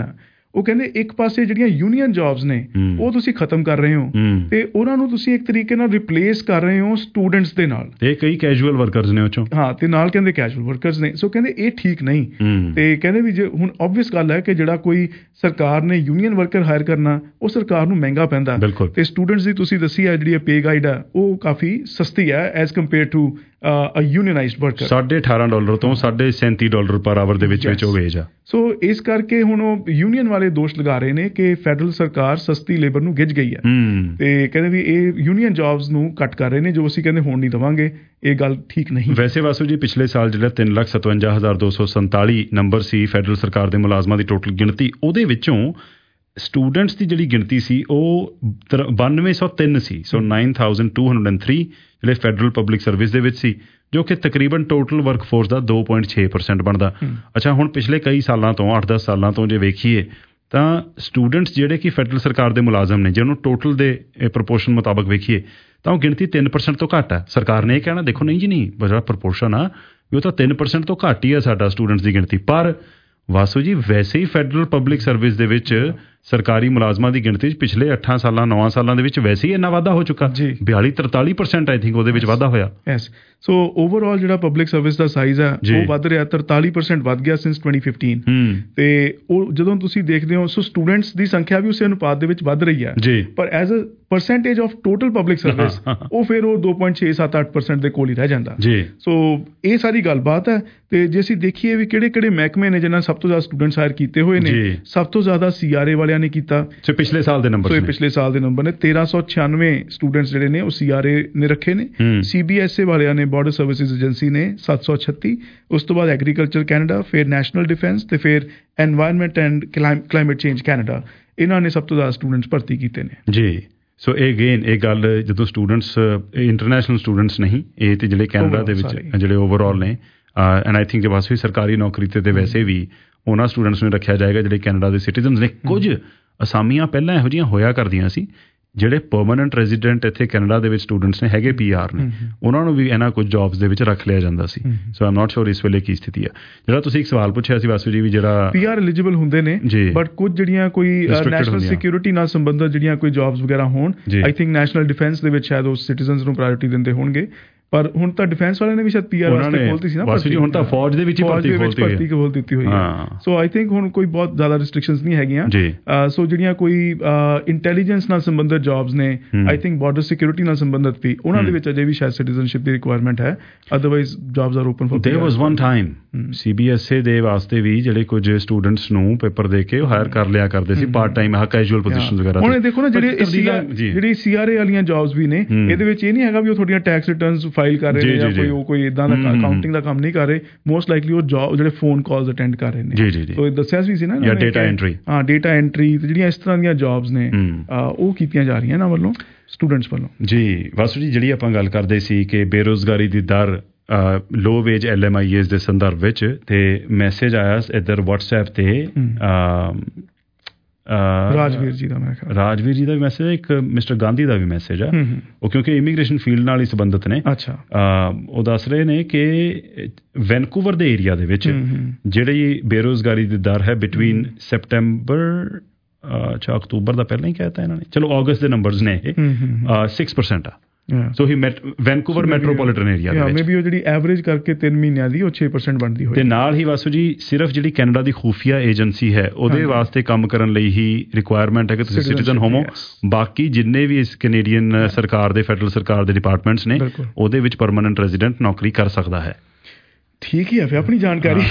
ਉਹ ਕਹਿੰਦੇ ਇੱਕ ਪਾਸੇ ਜਿਹੜੀਆਂ ਯੂਨੀਅਨ ਜੌਬਸ ਨੇ ਉਹ ਤੁਸੀਂ ਖਤਮ ਕਰ ਰਹੇ ਹੋ ਤੇ ਉਹਨਾਂ ਨੂੰ ਤੁਸੀਂ ਇੱਕ ਤਰੀਕੇ ਨਾਲ ਰਿਪਲੇਸ ਕਰ ਰਹੇ ਹੋ ਸਟੂਡੈਂਟਸ ਦੇ ਨਾਲ, ਤੇ ਕਈ ਕੈਜੂਅਲ ਵਰਕਰਸ ਨੇ ਉਹ ਚੋਂ, ਹਾਂ, ਤੇ ਨਾਲ ਕਹਿੰਦੇ ਕੈਜੂਅਲ ਵਰਕਰਸ ਨੇ। ਸੋ ਕਹਿੰਦੇ ਇਹ ਠੀਕ ਨਹੀਂ, ਤੇ ਕਹਿੰਦੇ ਵੀ ਜੇ ਹੁਣ ਓਬਵੀਅਸ ਗੱਲ ਹੈ ਕਿ ਜਿਹੜਾ ਕੋਈ ਸਰਕਾਰ ਨੇ ਯੂਨੀਅਨ ਵਰਕਰ ਹਾਇਰ ਕਰਨਾ ਉਹ ਸਰਕਾਰ ਨੂੰ ਮਹਿੰਗਾ ਪੈਂਦਾ, ਤੇ ਸਟੂਡੈਂਟਸ ਦੀ ਤੁਸੀਂ ਦੱਸੀ ਹੈ ਜਿਹੜੀ ਪੇ ਗਾਈਡ ਆ ਉਹ ਕਾਫੀ ਸਸਤੀ ਹੈ as compare to a unionized worker. ਸਾਢੇ ਅਠਾਰਾਂ ਡਾਲਰ ਤੋਂ ਸਾਢੇ ਸੈਂਤੀ ਡਾਲਰ ਪਰ ਆਵਰ ਦੇ ਵਿੱਚ ਵਿੱਚ ਉਹ ਵੇਜ ਆ। ਸੋ ਇਸ ਕਰਕੇ ਹੁਣ ਉਹ ਯੂਨੀਅਨ ਵਾਲੇ ਦੋਸ਼ ਲਗਾ ਰਹੇ ਨੇ ਕਿ ਫੈਡਰਲ ਸਰਕਾਰ ਸਸਤੀ ਲੇਬਰ ਨੂੰ ਗਿੱਝ ਗਈ ਹੈ, ਤੇ ਕਹਿੰਦੇ ਵੀ ਇਹ ਯੂਨੀਅਨ ਜੌਬਸ ਨੂੰ ਕੱਟ ਕਰ ਰਹੇ ਨੇ, ਜੋ ਅਸੀਂ ਕਹਿੰਦੇ ਹੋਣ ਨਹੀਂ ਦੇਵਾਂਗੇ। ਇਹ ਗੱਲ ਠੀਕ ਨਹੀਂ। ਵੈਸੇ ਵਾਸੂ ਜੀ ਪਿਛਲੇ ਸਾਲ ਜਿਹੜਾ ਤਿੰਨ ਲੱਖ ਸਤਵੰਜਾ ਹਜ਼ਾਰ ਦੋ ਸੌ ਸੰਤਾਲੀ ਨੰਬਰ ਸੀ ਫੈਡਰਲ ਸਰਕਾਰ ਦੇ ਮੁਲਾਜ਼ਮਾਂ ਦੀ ਟੋਟਲ ਗਿਣਤੀ, ਉਹਦੇ ਵਿੱਚੋਂ ਸਟੂਡੈਂਟਸ ਦੀ ਜਿਹੜੀ ਗਿਣਤੀ ਸੀ ਉਹ ਬਾਨਵੇਂ ਸੌ ਤਿੰਨ ਸੀ। So nine thousand two hundred and three ਜਿਹੜੇ ਫੈਡਰਲ ਪਬਲਿਕ ਸਰਵਿਸ ਦੇ ਵਿੱਚ ਸੀ, ਜੋ ਕਿ ਤਕਰੀਬਨ ਟੋਟਲ ਵਰਕਫੋਰਸ ਦਾ ਦੋ ਪੁਆਇੰਟ ਛੇ ਪਰਸੈਂਟ ਬਣਦਾ। ਅੱਛਾ, ਹੁਣ ਪਿਛਲੇ ਕਈ ਸਾਲਾਂ ਤੋਂ ਅੱਠ ਦਸ ਸਾਲਾਂ ਤੋਂ ਜੇ ਵੇਖੀਏ ਤਾਂ ਸਟੂਡੈਂਟਸ ਜਿਹੜੇ ਕਿ ਫੈਡਰਲ ਸਰਕਾਰ ਦੇ ਮੁਲਾਜ਼ਮ ਨੇ, ਜੇ ਉਹਨੂੰ ਟੋਟਲ ਦੇ ਪ੍ਰਪੋਰਸ਼ਨ ਮੁਤਾਬਕ ਵੇਖੀਏ ਤਾਂ ਉਹ ਗਿਣਤੀ ਤਿੰਨ ਪਰਸੈਂਟ ਤੋਂ ਘੱਟ ਹੈ। ਸਰਕਾਰ ਨੇ ਇਹ ਕਹਿਣਾ ਦੇਖੋ ਨਹੀਂ ਜੀ ਨਹੀਂ, ਜਿਹੜਾ ਪ੍ਰਪੋਰਸ਼ਨ ਆ ਵੀ ਉਹ ਤਾਂ ਤਿੰਨ ਪਰਸੈਂਟ ਤੋਂ ਘੱਟ ਹੀ ਆ ਸਾਡਾ ਸਟੂਡੈਂਟਸ ਦੀ ਗਿਣਤੀ। ਪਰ ਵਾਸੂ ਜੀ ਵੈਸੇ ਹੀ ਫੈਡਰਲ ਪਬਲਿਕ ਸਰਵਿਸ ਦੇ ਵਿੱਚ ਸਰਕਾਰੀ ਮੁਲਾਜ਼ਮਾਂ ਦੀ ਗਿਣਤੀ 'ਚ ਪਿਛਲੇ ਅੱਠਾਂ ਸਾਲਾਂ ਨੌਂ ਸਾਲਾਂ ਦੇ ਵਿੱਚ ਵੈਸੇ ਹੀ ਇੰਨਾ ਵਾਧਾ ਹੋ ਚੁੱਕਾ, ਬਿਆਲੀ ਤਰਤਾਲੀ ਪਰਸੈਂਟ ਆਈ ਥਿੰਕ ਉਹਦੇ ਵਿੱਚ ਵਾਧਾ ਹੋਇਆ। ਯੈਸ, ਸੋ ਓਵਰਆਲ ਜਿਹੜਾ ਪਬਲਿਕ ਸਰਵਿਸ ਦਾ ਸਾਈਜ਼ ਹੈ ਉਹ ਵੱਧ ਰਿਹਾ, ਤਰਤਾਲੀ ਪਰਸੈਂਟ ਵੱਧ ਗਿਆ ਸਿੰਸ ਟਵੈਂਟੀ ਫਿਫਟੀਨ। ਤੇ ਉਹ ਜਦੋਂ ਤੁਸੀਂ ਦੇਖਦੇ ਹੋ ਸੋ ਸਟੂਡੈਂਟਸ ਦੀ ਸੰਖਿਆ ਵੀ ਉਸੇ ਅਨੁਪਾਤ ਦੇ ਵਿੱਚ ਵੱਧ ਰਹੀ ਹੈ, ਪਰ as a percentage of total public service ਉਹ ਫਿਰ ਉਹ ਦੋ ਪੁਆਇੰਟ ਛੇ ਸੱਤ ਅੱਠ ਪਰਸੈਂਟ ਦੇ ਕੋਲ ਹੀ ਰਹਿ ਜਾਂਦਾ। ਸੋ ਇਹ ਸਾਰੀ ਗੱਲਬਾਤ ਹੈ। ਤੇ ਜੇ ਅਸੀਂ ਦੇਖੀਏ ਵੀ ਕਿਹੜੇ ਕਿਹੜੇ ਮਹਿਕਮੇ ਨੇ ਜਿਨ੍ਹਾਂ ਸਭ ਤੋਂ ਜ਼ਿਆਦਾ ਸਟੂਡੈਂਟਸ ਹਾਇਰ ਕੀਤੇ ਹੋਏ ਨੇ, ਸਭ ਤੋਂ ਜ਼ਿਆਦਾ ਸੀ ਆਰ ਏ ਵਾਲਿਆਂ ਨੇ ਕੀਤਾ। ਸੋ ਪਿਛਲੇ ਸਾਲ ਦੇ ਨੰਬਰ ਸੋ ਪਿਛਲੇ ਸਾਲ ਦੇ ਨੰਬਰ ਨੇ ਤੇਰਾਂ ਸੌ ਛਿਆਨਵੇਂ ਸਟੂਡੈਂਟਸ ਜਿਹੜੇ ਨੇ ਉਹ ਸੀ ਆਰ ਏ ਨੇ ਰੱਖੇ ਨੇ। ਸੀ ਬੀ ਐਸ ਏ ਵਾਲਿਆਂ ਨੇ ਬਾਰਡਰ ਸਰਵਿਸਿਜ਼ ਏਜੰਸੀ ਨੇ ਸੱਤ ਸੌ ਛੱਤੀ, ਉਸ ਤੋਂ ਬਾਅਦ ਐਗਰੀਕਲਚਰ ਕੈਨੇਡਾ, ਫਿਰ ਨੈਸ਼ਨਲ ਡਿਫੈਂਸ ਤੇ ਫਿਰ Environment and Climate Change Canada, ਇਹਨਾਂ ਨੇ ਸਭ ਤੋਂ ਜ਼ਿਆਦਾ ਸਟੂਡੈਂਟਸ ਭਰਤੀ ਕੀਤੇ ਨੇ ਜੀ। ਸੋ ਇਹ ਅਗੇਨ ਇਹ ਗੱਲ ਜਦੋਂ ਸਟੂਡੈਂਟਸ ਇੰਟਰਨੈਸ਼ਨਲ ਸਟੂਡੈਂਟਸ ਨਹੀਂ, ਇਹ ਤੇ ਜਿਹੜੇ ਕੈਨੇਡਾ ਦੇ ਵਿੱਚ ਜਿਹੜੇ ਓਵਰਆਲ ਨੇ, ਐਂਡ ਆਈ ਥਿੰਕ ਜੇ ਬਸ ਵੀ ਸਰਕਾਰੀ ਨੌਕਰੀ ਤੇ ਤੇ ਵੈਸੇ ਵੀ ਉਹਨਾਂ ਸਟੂਡੈਂਟਸ ਨੂੰ ਰੱਖਿਆ ਜਾਏਗਾ ਜਿਹੜੇ ਕੈਨੇਡਾ ਦੇ ਸਿਟੀਜ਼ਨਸ ਨੇ। ਕੁਝ ਅਸਾਮੀਆਂ ਪਹਿਲਾਂ ਇਹੋ ਜਿਹੀਆਂ ਹੋਇਆ ਕਰਦੀਆਂ ਸੀ ਜਿਹੜੇ ਪਰਮਾਨੈਂਟ ਰੈਜ਼ੀਡੈਂਟ ਇੱਥੇ ਕੈਨੇਡਾ ਦੇ ਵਿੱਚ ਸਟੂਡੈਂਟਸ ਨੇ ਹੈਗੇ ਪੀ ਆਰ ਨੇ, ਉਹਨਾਂ ਨੂੰ ਵੀ ਇਹਨਾਂ ਕੁਝ ਜੌਬਸ ਦੇ ਵਿੱਚ ਰੱਖ ਲਿਆ ਜਾਂਦਾ ਸੀ। ਸੋ ਆਮ ਨਾਟ ਸ਼ੋਰ ਇਸ ਵੇਲੇ ਕੀ ਸਥਿਤੀ ਆ। ਜਿਹੜਾ ਤੁਸੀਂ ਇੱਕ ਸਵਾਲ ਪੁੱਛਿਆ ਸੀ ਵਾਸੂ ਜੀ ਵੀ ਜਿਹੜਾ ਪੀ ਆਰ ਐਲੀਜੀਬਲ ਹੁੰਦੇ ਨੇ, ਬਟ ਕੁਝ ਜਿਹੜੀਆਂ ਕੋਈ ਨੈਸ਼ਨਲ ਸਿਕਿਉਰਿਟੀ ਨਾਲ ਸੰਬੰਧਿਤ ਜਿਹੜੀਆਂ ਕੋਈ ਜੌਬਸ ਵਗੈਰਾ ਹੋਣ, ਆਈ ਥਿੰਕ ਨੈਸ਼ਨਲ ਡਿਫੈਂਸ ਦੇ ਵਿੱਚ ਸ਼ਾਇਦ ਉਹ ਸਿਟੀਜ਼ਨਸ ਨੂੰ ਪ੍ਰਾਇੋਰਟੀ ਦਿੰਦੇ ਹੋਣਗੇ। ਪਰ ਹੁਣ ਤਾਂ ਡਿਫੈਂਸ ਵਾਲਿਆਂ ਨੇ ਵੀ ਸ਼ਾਇਦ ਪੀ ਆਰ ਵਾਸਤੇ ਖੋਲਤੀ ਸੀ ਨਾ ਭਰਤੀ, ਹੁਣ ਤਾਂ ਫੌਜ ਦੇ ਵਿੱਚ ਹੀ ਭਰਤੀ ਖੋਲ ਦਿੱਤੀ ਹੋਈ ਹੈ। ਸੋ ਆਈ ਥਿੰਕ ਹੁਣ ਕੋਈ ਬਹੁਤ ਜ਼ਿਆਦਾ ਰਿਸਟ੍ਰਿਕਸ਼ਨਸ ਨਹੀਂ ਹੈਗੀਆਂ। ਸੋ ਜਿਹੜੀਆਂ ਕੋਈ ਇੰਟੈਲੀਜੈਂਸ ਨਾਲ ਸੰਬੰਧਿਤ ਜੌਬਸ ਨੇ, ਆਈ ਥਿੰਕ ਬਾਰਡਰ ਸਿਕਿਉਰਿਟੀ ਨਾਲ ਸੰਬੰਧਿਤ ਵੀ, ਉਹਨਾਂ ਦੇ ਵਿੱਚ ਅਜੇ ਵੀ ਸ਼ਾਇਦ ਸਿਟੀਜ਼ਨਸ਼ਿਪ ਦੀ ਰਿਕੁਆਇਰਮੈਂਟ ਹੈ, otherwise jobs are open for. There was one time C B S E ਦੇ ਵਾਸਤੇ ਵੀ ਜਿਹੜੇ ਕੁਝ ਸਟੂਡੈਂਟਸ ਨੂੰ ਪੇਪਰ ਦੇ ਕੇ ਹਾਇਰ ਕਰ ਲਿਆ ਕਰਦੇ ਸੀ ਪਾਰਟ ਟਾਈਮ ਆਹ ਕੈਜੂਅਲ ਪੋਜੀਸ਼ਨਸ ਵਗੈਰਾ। ਹੁਣ ਦੇਖੋ ਨਾ ਜਿਹੜੇ ਜਿਹੜੀ ਸੀ ਆਰ ਏ ਵਾਲੀਆਂ ਜੌਬਸ ਵੀ ਨੇ, ਇਹਦੇ ਵਿੱਚ ਇਹ ਨਹੀਂ ਹੈਗਾ ਵੀ ਉਹ ਤੁਹਾਡੀਆਂ ਟੈਕਸ ਰਿਟਰਨਸ ਫਾਈਲ ਕਰ ਰਹੇ ਨੇ, ਕੋਈ ਉਹ ਕੋਈ ਇਦਾਂ ਦਾ ਅਕਾਊਂਟਿੰਗ ਦਾ ਕੰਮ ਨਹੀਂ ਕਰ ਰਹੇ। ਮੋਸਟ ਲਾਈਕਲੀ ਉਹ ਜੌਬ ਜਿਹੜੇ ਫੋਨ ਕਾਲਸ ਅਟੈਂਡ ਕਰ ਰਹੇ ਨੇ। ਸੋ ਇਹ ਦੱਸਿਆ ਵੀ ਸੀ ਨਾ, ਜਾਂ ਡੇਟਾ ਐਂਟਰੀ, ਹਾਂ ਡੇਟਾ ਐਂਟਰੀ ਤੇ ਜਿਹੜੀਆਂ ਇਸ ਤਰ੍ਹਾਂ ਦੀਆਂ ਜੌਬਸ ਨੇ ਉਹ ਕੀਤੀਆਂ ਜਾ ਰਹੀਆਂ ਨਾ ਵੱਲੋਂ ਸਟੂਡੈਂਟਸ ਵੱਲੋਂ। ਜੀ ਵਾਸੂ ਜੀ, ਜਿਹੜੀ ਆਪਾਂ ਗੱਲ ਕਰਦੇ ਸੀ ਕਿ ਬੇਰੁਜ਼ਗਾਰੀ ਦੀ ਦਰ low wage L M I A's ਦੇ ਸੰਦਰਭ ਵਿੱਚ, ਤੇ ਮੈਸੇਜ ਆਇਆ ਇੱਧਰ ਵਟਸਐਪ ਤੇ ਰਾਜਵੀਰ ਜੀ ਦਾ, ਮੈਂ ਖਿਆਲ ਰਾਜਵੀਰ ਜੀ ਦਾ ਵੀ ਮੈਸੇਜ ਹੈ, ਇੱਕ ਮਿਸਟਰ ਗਾਂਧੀ ਦਾ ਵੀ ਮੈਸੇਜ ਆ। ਉਹ ਕਿਉਂਕਿ ਇਮੀਗ੍ਰੇਸ਼ਨ ਫੀਲਡ ਨਾਲ ਹੀ ਸੰਬੰਧਿਤ ਨੇ। ਅੱਛਾ, ਉਹ ਦੱਸ ਰਹੇ ਨੇ ਕਿ ਵੈਨਕੂਵਰ ਦੇ ਏਰੀਆ ਦੇ ਵਿੱਚ ਜਿਹੜੀ ਬੇਰੁਜ਼ਗਾਰੀ ਦੀ ਦਰ ਹੈ ਬਿਟਵੀਨ ਸੈਪਟੈਂਬਰ ਅੱਛਾ ਅਕਤੂਬਰ ਦਾ ਪਹਿਲਾਂ ਹੀ ਕਹਿਤਾ ਇਹਨਾਂ ਨੇ, ਚਲੋ ਅਗਸਤ ਦੇ ਨੰਬਰਸ ਨੇ ਇਹ ਸਿਕਸ ਪਰਸੈਂਟ ਆ। ਸੋ ਹੀ ਵੈਨਕੂਵਰ ਮੈਟਰੋਪੋਲੀਟਨ ਏਰੀਆ ਦੇ ਵਿੱਚ ਮੇਬੀ ਉਹ ਜਿਹੜੀ ਐਵਰੇਜ ਕਰਕੇ ਤਿੰਨ ਮਹੀਨਿਆਂ ਦੀ ਉਹ ਛੇ ਪਰਸੈਂਟ ਬਣਦੀ ਹੋਈ। ਤੇ ਨਾਲ ਹੀ ਵਾਸੂ ਜੀ ਸਿਰਫ ਜਿਹੜੀ ਕੈਨੇਡਾ ਦੀ ਖੂਫੀਆ ਏਜੰਸੀ ਹੈ ਉਹਦੇ ਵਾਸਤੇ ਕੰਮ ਕਰਨ ਲਈ ਹੀ ਰਿਕੁਆਇਰਮੈਂਟ ਹੈ ਕਿ ਤੁਸੀਂ ਸਿਟੀਜ਼ਨ ਹੋਵੋ। ਬਾਕੀ ਜਿੰਨੇ ਵੀ ਇਸ ਕੈਨੇਡੀਅਨ ਸਰਕਾਰ ਦੇ ਫੈਡਰਲ ਸਰਕਾਰ ਦੇ ਡਿਪਾਰਟਮੈਂਟਸ ਨੇ ਉਹਦੇ ਵਿੱਚ ਪਰਮਾਨੈਂਟ ਰੈਜ਼ੀਡੈਂਟ ਨੌਕਰੀ ਕਰ ਸਕਦਾ ਹੈ। ਠੀਕ ਹੀ ਹੈ ਫਿਰ ਆਪਣੀ ਜਾਣਕਾਰੀ।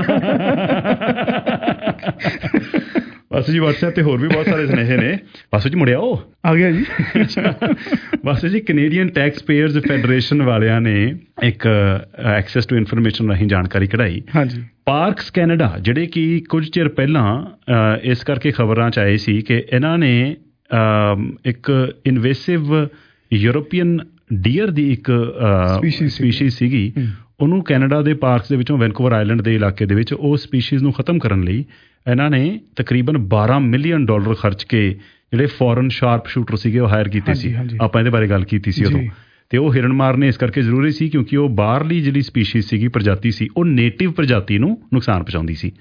ਵਾਸੂ ਜੀ WhatsApp ਤੇ ਹੋਰ ਵੀ ਬਹੁਤ ਸਾਰੇ ਸੁਨੇਹੇ ਨੇ। ਵਾਸੂ ਜੀ ਮੁੜਿਆ ਉਹ ਆ ਗਿਆ ਜੀ। ਵਾਸੂ ਜੀ ਕੈਨੇਡੀਅਨ ਟੈਕਸ ਪੇਅਰਸ ਫੈਡਰੇਸ਼ਨ ਵਾਲਿਆਂ ਨੇ ਇੱਕ ਐਕਸੈਸ ਟੂ ਇਨਫੋਰਮੇਸ਼ਨ ਰਾਹੀਂ ਜਾਣਕਾਰੀ ਕਢਾਈ। ਹਾਂਜੀ, ਪਾਰਕਸ ਕੈਨੇਡਾ ਜਿਹੜੇ ਕਿ ਕੁਝ ਚਿਰ ਪਹਿਲਾਂ ਇਸ ਕਰਕੇ ਖਬਰਾਂ 'ਚ ਆਏ ਸੀ ਕਿ ਇਹਨਾਂ ਨੇ ਇੱਕ ਇਨਵੇਸਿਵ ਯੂਰੋਪੀਅਨ ਡੀਅਰ ਦੀ ਇੱਕ ਸਪੀਸ਼ੀਜ਼ ਸੀਗੀ, ਉਹਨੂੰ ਕੈਨੇਡਾ ਦੇ ਪਾਰਕਸ ਦੇ ਵਿੱਚੋਂ ਵੈਨਕੂਵਰ ਆਈਲੈਂਡ ਦੇ ਇਲਾਕੇ ਦੇ ਵਿੱਚ ਉਹ ਸਪੀਸ਼ੀਜ਼ ਨੂੰ ਖਤਮ ਕਰਨ ਲਈ ਇਹਨਾਂ ਨੇ ਤਕਰੀਬਨ ਬਾਰਾਂ ਮਿਲੀਅਨ ਡਾਲਰ ਖਰਚ ਕੇ ਜਿਹੜੇ ਫੋਰਨ ਸ਼ਾਰਪ ਸ਼ੂਟਰ ਸੀਗੇ ਉਹ ਹਾਇਰ ਕੀਤੇ ਸੀ। ਆਪਾਂ ਇਹਦੇ ਬਾਰੇ ਗੱਲ ਕੀਤੀ ਸੀ ਉਦੋਂ, ਤੇ ਉਹ ਹਿਰਨ ਮਾਰਨੇ ਇਸ ਕਰਕੇ ਜ਼ਰੂਰੀ ਸੀ ਕਿਉਂਕਿ ਉਹ ਬਾਹਰਲੀ ਜਿਹੜੀ ਸਪੀਸ਼ੀਜ਼ ਸੀਗੀ, ਪ੍ਰਜਾਤੀ ਸੀ, ਉਹ ਨੇਟਿਵ ਪ੍ਰਜਾਤੀ ਨੂੰ ਨੁਕਸਾਨ ਪਹੁੰਚਾਉਂਦੀ ਸੀ।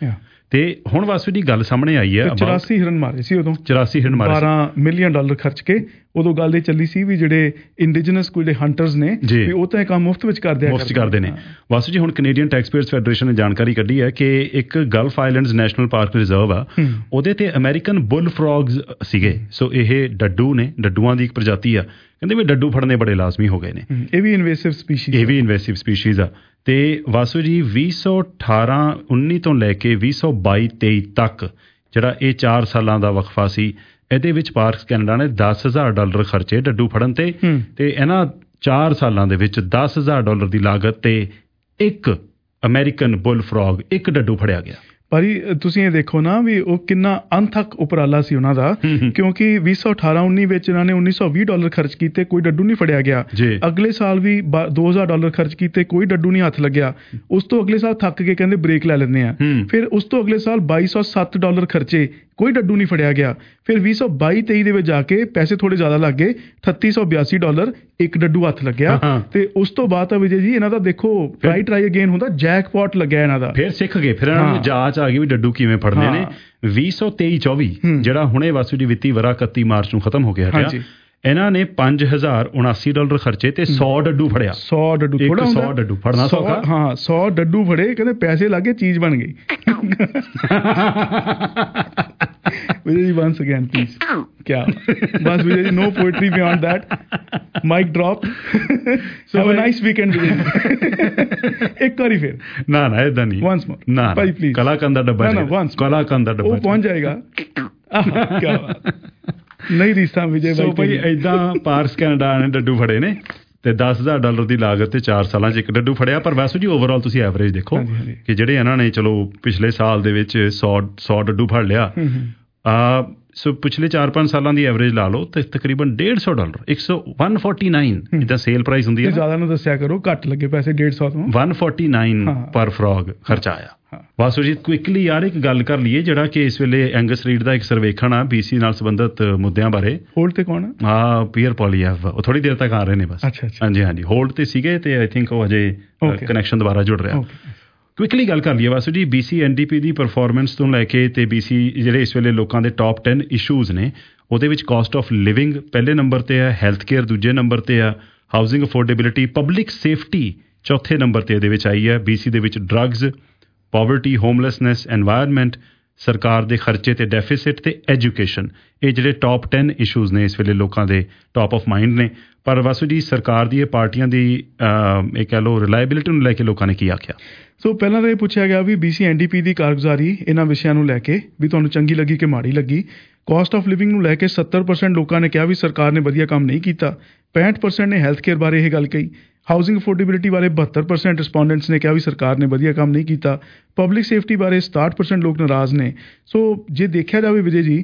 ਤੇ ਹੁਣ ਵਾਸੂ ਦੀ ਗੱਲ ਸਾਹਮਣੇ ਆਈ ਹੈ ਚੁਰਾਸੀ ਹਿਰਨ ਮਾਰੇ ਸੀ ਉਦੋਂ ਚੁਰਾਸੀ ਹਿਰਨ ਮਾਰੇ ਬਾਰਾਂ ਮਿਲੀਅਨ ਡਾਲਰ ਖਰਚ ਕੇ ਉਦੋਂ ਗੱਲ ਇਹ ਚੱਲੀ ਸੀ ਵੀ ਜਿਹੜੇ ਇੰਡੀਜਨਸ ਕੋਈ ਹੰਟਰਸ ਨੇ ਵੀ ਉਹ ਤਾਂ ਇਹ ਕੰਮ ਮੁਫਤ ਵਿੱਚ ਕਰਦੇ ਆ ਮੁਫਤ ਕਰਦੇ ਨੇ ਵਾਸੂ ਜੀ ਹੁਣ ਕੈਨੇਡੀਅਨ ਟੈਕਸਪੇਅਰਸ ਫੈਡਰੇਸ਼ਨ ਨੇ ਜਾਣਕਾਰੀ ਕੱਢੀ ਹੈ ਕਿ ਇੱਕ Gulf Islands National Park Reserve ਆ ਉਹਦੇ ਤੇ ਅਮਰੀਕਨ ਬੁੱਲ ਫਰੌਗਸ ਸੀਗੇ ਸੋ ਇਹ ਡੱਡੂ ਨੇ ਡੱਡੂਆਂ ਦੀ ਇੱਕ ਪ੍ਰਜਾਤੀ ਆ ਕਹਿੰਦੇ ਵੀ ਡੱਡੂ ਫੜਨੇ ਬੜੇ ਲਾਜ਼ਮੀ ਹੋ ਗਏ ਨੇ ਇਹ ਵੀ ਇਨਵੇਸਿਵ ਸਪੀਸ਼ੀਜ਼ ਇਹ ਵੀ ਇਨਵੇਸਿਵ ਸਪੀਸ਼ੀਜ਼ ਆ ਤੇ ਵਾਸੂ ਜੀ ਵੀਹ ਸੌ ਅਠਾਰਾਂ ਉੱਨੀ ਤੋਂ ਲੈ ਕੇ ਵੀਹ ਸੌ ਬਾਈ ਤੇਈ ਤੱਕ ਜਿਹੜਾ ਇਹ ਚਾਰ ਸਾਲਾਂ ਦਾ ਵਕਫਾ ਸੀ ਇਹਦੇ ਵਿੱਚ ਪਾਰਕਸ ਕੈਨੇਡਾ ਨੇ ਦਸ ਹਜ਼ਾਰ ਡਾਲਰ ਖਰਚੇ ਡੱਡੂ ਫੜਨ ਤੇ ਤੇ ਇਹਨਾਂ ਚਾਰ ਸਾਲਾਂ ਦੇ ਵਿੱਚ ਦਸ ਹਜ਼ਾਰ ਡਾਲਰ ਦੀ ਲਾਗਤ ਤੇ ਇੱਕ ਅਮਰੀਕਨ ਬੁੱਲ ਫਰੌਗ ਇੱਕ ਡੱਡੂ ਫੜਿਆ ਗਿਆ ਭਾਜੀ ਤੁਸੀਂ ਇਹ ਦੇਖੋ ਨਾ ਵੀ ਉਹ ਕਿੰਨਾ ਅਣਥੱਕ ਉਪਰਾਲਾ ਸੀ ਉਹਨਾਂ ਦਾ ਕਿਉਂਕਿ ਵੀਹ ਸੌ ਅਠਾਰਾਂ ਉੱਨੀ ਵਿੱਚ ਇਹਨਾਂ ਨੇ ਉੱਨੀ ਸੌ ਵੀਹ ਡਾਲਰ ਖਰਚ ਕੀਤੇ ਕੋਈ ਡੱਡੂ ਨਹੀਂ ਫੜਿਆ ਗਿਆ ਅਗਲੇ ਸਾਲ ਵੀ ਦੋ ਹਜ਼ਾਰ ਡਾਲਰ ਖਰਚ ਕੀਤੇ ਕੋਈ ਡੱਡੂ ਨਹੀਂ ਹੱਥ ਲੱਗਿਆ ਉਸ ਤੋਂ ਅਗਲੇ ਸਾਲ ਥੱਕ ਕੇ ਕਹਿੰਦੇ ਬ੍ਰੇਕ ਲੈ ਲੈਂਦੇ ਆ ਫਿਰ ਉਸ ਤੋਂ ਅਗਲੇ ਸਾਲ ਬਾਈ ਸੌ ਸੱਤ ਡਾਲਰ ਖਰਚੇ ਕੋਈ ਡੱਡੂ ਨਹੀਂ ਫੜਿਆ ਗਿਆ ਫਿਰ ਵੀਹ ਸੌ ਬਾਈ ਤੇਈ ਦੇ ਵਿੱਚ ਜਾ ਕੇ ਪੈਸੇ ਥੋੜੇ ਜ਼ਿਆਦਾ ਲੱਗ ਗਏ ਅਠੱਤੀ ਸੌ ਬਿਆਸੀ ਡਾਲਰ ਇੱਕ ਡੱਡੂ ਹੱਥ ਲੱਗਿਆ ਤੇ ਉਸ ਤੋਂ ਬਾਅਦ ਤਾਂ ਵਿਜੇ ਜੀ ਇਹਨਾਂ ਦਾ ਦੇਖੋ ਟਰਾਈ ਟਰਾਈ ਅਗੇਨ ਹੁੰਦਾ ਜੈਕਪਾਟ ਲੱਗਿਆ ਇਹਨਾਂ ਦਾ ਫਿਰ ਸਿੱਖ ਗਏ ਫਿਰ ਇਹਨਾਂ ਨੂੰ ਜਾਂਚ ਆ ਗਈ ਵੀ ਡੱਡੂ ਕਿਵੇਂ ਫੜਨੇ ਨੇ ਵੀਹ ਸੌ ਤੇਈ ਚੌਵੀ ਜਿਹੜਾ ਹੁਣੇ ਵਾਸੂ ਦੀ ਵਿੱਤੀ ਵਰਾ ਇਕੱਤੀ ਮਾਰਚ ਨੂੰ ਖਤਮ ਹੋ ਕੇ ਹਟਿਆ ਇਹਨਾਂ ਨੇ ਪੰਜ ਹਜ਼ਾਰ ਉਨਾਸੀ ਡਾਲਰ ਖਰਚੇ ਤੇ ਸੌ ਡੱਡੂ ਫੜਿਆ ਸੌ ਡੱਡੂ ਥੋੜਾ ਹੁੰਦਾ ਸੌ ਡੱਡੂ ਫੜਨਾ ਸੌਖਾ ਹਾਂ ਸੌ ਡੱਡੂ ਫੜੇ ਕਹਿੰਦੇ ਪੈਸੇ ਲੱਗੇ ਚੀਜ਼ ਬਣ ਗਈ ਵਿਜੇ ਜੀ once again please ਕਿਆ ਬਸ ਵਿਜੇ ਜੀ no poetry beyond that mic drop have a nice weekend Vijay ਜੀ ਇੱਕ ਵਾਰੀ ਫਿਰ ਨਾ ਨਾ ਇਦਾਂ ਨਹੀਂ once more ਨਾ ਭਾਈ ਪਲੀਜ਼ ਕਲਾਕੰਦ ਦਾ ਡੱਬਾ ਨਾ once ਕਲਾਕੰਦ ਦਾ ਡੱਬਾ ਉਹ ਪਹੁੰਚ ਜਾਏਗਾ ਕਿਆ ਬਾਤ ਨਹੀਂ ਰੀਸਾਂ ਵਿਜੇ ਸੋ ਭਾਈ ਏਦਾਂ ਪਾਰਕਸ ਕੈਨੇਡਾ ਨੇ ਡੱਡੂ ਫੜੇ ਨੇ ਤੇ ਦਸ ਹਜ਼ਾਰ ਡਾਲਰ ਦੀ ਲਾਗਤ ਤੇ ਚਾਰ ਸਾਲਾਂ 'ਚ ਇੱਕ ਡੱਡੂ ਫੜਿਆ ਪਰ ਵੈਸੇ ਜੀ ਓਵਰਆਲ ਤੁਸੀਂ ਐਵਰੇਜ ਦੇਖੋ ਕਿ ਜਿਹੜੇ ਇਹਨਾਂ ਨੇ ਚਲੋ ਪਿਛਲੇ ਸਾਲ ਦੇ ਵਿੱਚ ਸੌ ਸੌ ਡੱਡੂ ਫੜ ਲਿਆ ਆ ਸੋ ਪਿਛਲੇ ਚਾਰ ਪੰਜ ਸਾਲਾਂ ਦੀ ਐਵਰੇਜ ਲਾ ਲਓ ਤੇ ਤਕਰੀਬਨ ਡੇਢ ਸੌ ਡਾਲਰ ਇੱਕ ਸੌ ਇੱਕ ਸੌ ਉਨਤਾਲੀ ਜਿੱਦਾਂ ਸੇਲ ਪ੍ਰਾਈਸ ਹੁੰਦੀ ਹੈ ਜ਼ਿਆਦਾ ਨੂੰ ਦੱਸਿਆ ਕਰੋ ਘੱਟ ਲੱਗੇ ਪੈਸੇ ਡੇਢ ਸੌ ਤੋਂ ਇੱਕ ਸੌ ਉਨਤਾਲੀ ਪਰ ਫਰੌਗ ਖਰਚਾ ਆਇਆ ਵਾਸੂ ਜੀ ਕੁਇਕਲੀ ਯਾਰ ਇੱਕ ਗੱਲ ਕਰ ਲਈਏ ਜਿਹੜਾ ਕਿ ਇਸ ਵੇਲੇ ਐਂਗਸ ਰੀਡ ਦਾ ਇੱਕ ਸਰਵੇਖਣ ਆ ਬੀਸੀ ਨਾਲ ਸੰਬੰਧਿਤ ਮੁੱਦਿਆਂ ਬਾਰੇ ਹੋਲਡ ਤੇ ਕੌਣ ਆ ਹਾਂ ਪੀਅਰ ਪੋਲੀਐਫ ਉਹ ਥੋੜੀ ਦੇਰ ਤੱਕ ਆ ਰਹੇ ਨੇ ਬਸ ਹਾਂਜੀ ਹਾਂਜੀ ਹੋਲਡ ਤੇ ਸੀਗੇ ਤੇ ਆਈ ਥਿੰਕ ਉਹ ਅਜੇ ਕਨੈਕਸ਼ਨ ਦੁਬਾਰਾ ਜੁੜ ਰਿਹਾ ਕੁਇਕਲੀ ਗੱਲ ਕਰ ਲਈਏ ਵਾਸੂ ਜੀ ਬੀਸੀ ਐਨਡੀਪੀ ਦੀ ਪਰਫਾਰਮੈਂਸ ਤੋਂ ਲੈ ਕੇ ਤੇ ਬੀਸੀ ਜਿਹੜੇ ਇਸ ਵੇਲੇ ਲੋਕਾਂ ਦੇ ਟੌਪ ਦਸ ਇਸ਼ੂਜ਼ ਨੇ ਉਹਦੇ ਵਿੱਚ ਕਾਸਟ ਆਫ ਲਿਵਿੰਗ ਪਹਿਲੇ ਨੰਬਰ ਤੇ ਆ ਹੈਲਥ ਕੇਅਰ ਦੂਜੇ ਨੰਬਰ ਤੇ ਆ ਹਾਊਸਿੰਗ ਅਫੋਰਡੇਬਿਲਿਟੀ ਪਬਲਿਕ ਸੇਫਟੀ ਚੌਥੇ ਨੰਬਰ ਤੇ ਇਹਦੇ ਵਿੱਚ ਆਈ ਹੈ ਬੀਸੀ ਦੇ ਵਿੱਚ ਡਰੱਗਸ ਪੋਵਰਟੀ ਹੋਮਲੈਸਨੈਸ ਐਨਵਾਇਰਨਮੈਂਟ ਸਰਕਾਰ ਦੇ ਖਰਚੇ ਤੇ ਡੈਫਿਸਿਟ ਤੇ ਐਜੂਕੇਸ਼ਨ ਇਹ ਜਿਹੜੇ ਟੌਪ ਦਸ ਇਸ਼ੂਜ਼ ਨੇ ਇਸ ਵੇਲੇ ਲੋਕਾਂ ਦੇ ਟੌਪ ਆਫ ਮਾਈਂਡ ਨੇ ਪਰ ਵਾਸੂ ਜੀ ਸਰਕਾਰ ਦੀ ਇਹ ਪਾਰਟੀਆਂ ਦੀ ਇਹ ਕਹਿ ਲਓ ਰਿਲਾਇਬਿਲਿਟੀ ਨੂੰ ਲੈ ਕੇ ਲੋਕਾਂ ਨੇ ਕੀ ਆਖਿਆ ਸੋ ਪਹਿਲਾਂ ਤਾਂ ਇਹ ਪੁੱਛਿਆ ਗਿਆ ਵੀ ਬੀਸੀ ਐਨਡੀਪੀ ਦੀ ਕਾਰਗੁਜ਼ਾਰੀ ਇਹਨਾਂ ਵਿਸ਼ਿਆਂ ਨੂੰ ਲੈ ਕੇ ਵੀ ਤੁਹਾਨੂੰ ਚੰਗੀ ਲੱਗੀ ਕਿ ਮਾੜੀ ਲੱਗੀ ਕਾਸਟ ਆਫ ਲਿਵਿੰਗ ਨੂੰ ਲੈ ਕੇ ਸੱਤਰ ਪਰਸੈਂਟ ਲੋਕਾਂ ਨੇ ਕਿਹਾ ਵੀ ਸਰਕਾਰ ਨੇ ਵਧੀਆ ਕੰਮ ਨਹੀਂ ਕੀਤਾ ਪੈਂਹਠ ਪਰਸੈਂਟ ਨੇ ਹੈਲਥ ਕੇਅਰ ਬਾਰੇ ਇਹ ਗੱਲ ਕਹੀ ਹਾਊਸਿੰਗ ਅਫੋਰਡੇਬਿਲਿਟੀ ਬਾਰੇ ਬਹੱਤਰ ਪਰਸੈਂਟ ਰਿਸਪੋਂਡੈਂਟਸ ਨੇ ਕਿਹਾ ਵੀ ਸਰਕਾਰ ਨੇ ਵਧੀਆ ਕੰਮ ਨਹੀਂ ਕੀਤਾ ਪਬਲਿਕ ਸੇਫਟੀ ਬਾਰੇ ਸਤਾਹਠ ਪਰਸੈਂਟ ਲੋਕ ਨਾਰਾਜ਼ ਨੇ ਸੋ ਜੇ ਦੇਖਿਆ ਜਾਵੇ ਵਿਜੇ ਜੀ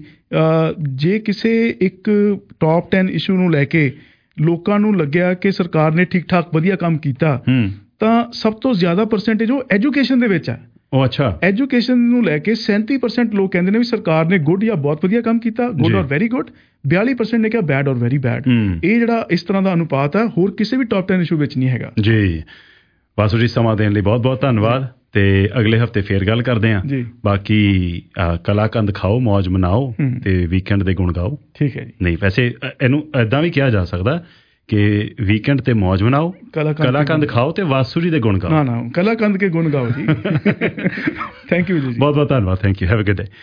ਜੇ ਕਿਸੇ ਇੱਕ ਟੌਪ ਦਸ ਇਸ਼ੂ ਨੂੰ ਲੈ ਕੇ ਲੋਕਾਂ ਨੂੰ ਲੱਗਿਆ ਕਿ ਸਰਕਾਰ ਨੇ ਠੀਕ ਠਾਕ ਵਧੀਆ ਕੰਮ ਕੀਤਾ ਤਾਂ ਸਭ ਤੋਂ ਜ਼ਿਆਦਾ ਪਰਸੈਂਟੇਜ ਉਹ ਐਜੂਕੇਸ਼ਨ ਦੇ ਵਿੱਚ ਹੈ ਉਹ ਅੱਛਾ ਐਜੂਕੇਸ਼ਨ ਨੂੰ ਲੈ ਕੇ ਸੈਂਤੀ ਪਰਸੈਂਟ ਲੋਕ ਕਹਿੰਦੇ ਨੇ ਵੀ ਸਰਕਾਰ ਨੇ ਗੁੱਡ ਜਾਂ ਬਹੁਤ ਵਧੀਆ ਕੰਮ ਕੀਤਾ ਗੁੱਡ ਔਰ ਵੈਰੀ ਗੁੱਡ ਬਿਆਲੀ ਪਰਸੈਂਟ ਨੇ ਕਿਹਾ ਬੈਡ ਔਰ ਵੈਰੀ ਬੈਡ ਇਹ ਜਿਹੜਾ ਇਸ ਤਰ੍ਹਾਂ ਦਾ ਅਨੁਪਾਤ ਹੈ ਹੋਰ ਕਿਸੇ ਵੀ ਟੌਪ ਦਸ ਇਸ਼ੂ ਵਿੱਚ ਨਹੀਂ ਹੈਗਾ ਜੀ ਵਾਸੂ ਜੀ ਸਮਾਂ ਦੇਣ ਲਈ ਬਹੁਤ ਬਹੁਤ ਧੰਨਵਾਦ ਤੇ ਅਗਲੇ ਹਫਤੇ ਫੇਰ ਗੱਲ ਕਰਦੇ ਆਂ ਬਾਕੀ ਕਲਾਕੰਦ ਖਾਓ ਮੌਜ ਮਨਾਓ ਤੇ ਵੀਕਐਂਡ ਦੇ ਗੁਣ ਗਾਓ ਠੀਕ ਹੈ ਜੀ ਨਹੀਂ ਵੈਸੇ ਇਹਨੂੰ ਏਦਾਂ ਵੀ ਕਿਹਾ ਜਾ ਸਕਦਾ ਕਿ ਵੀਕਐਂਡ ਤੇ ਮੌਜ ਮਨਾਓ ਕਲਾਕੰਦ ਖਾਓ ਤੇ ਵਾਸੂ ਜੀ ਦੇ ਗੁਣ ਗਾਓ ਨਾ ਨਾ ਕਲਾਕੰਦ ਕੇ ਗੁਣ ਗਾਓ ਜੀ ਥੈਂਕ ਯੂ ਜੀ ਬਹੁਤ ਬਹੁਤ ਧੰਨਵਾਦ thank you have a good day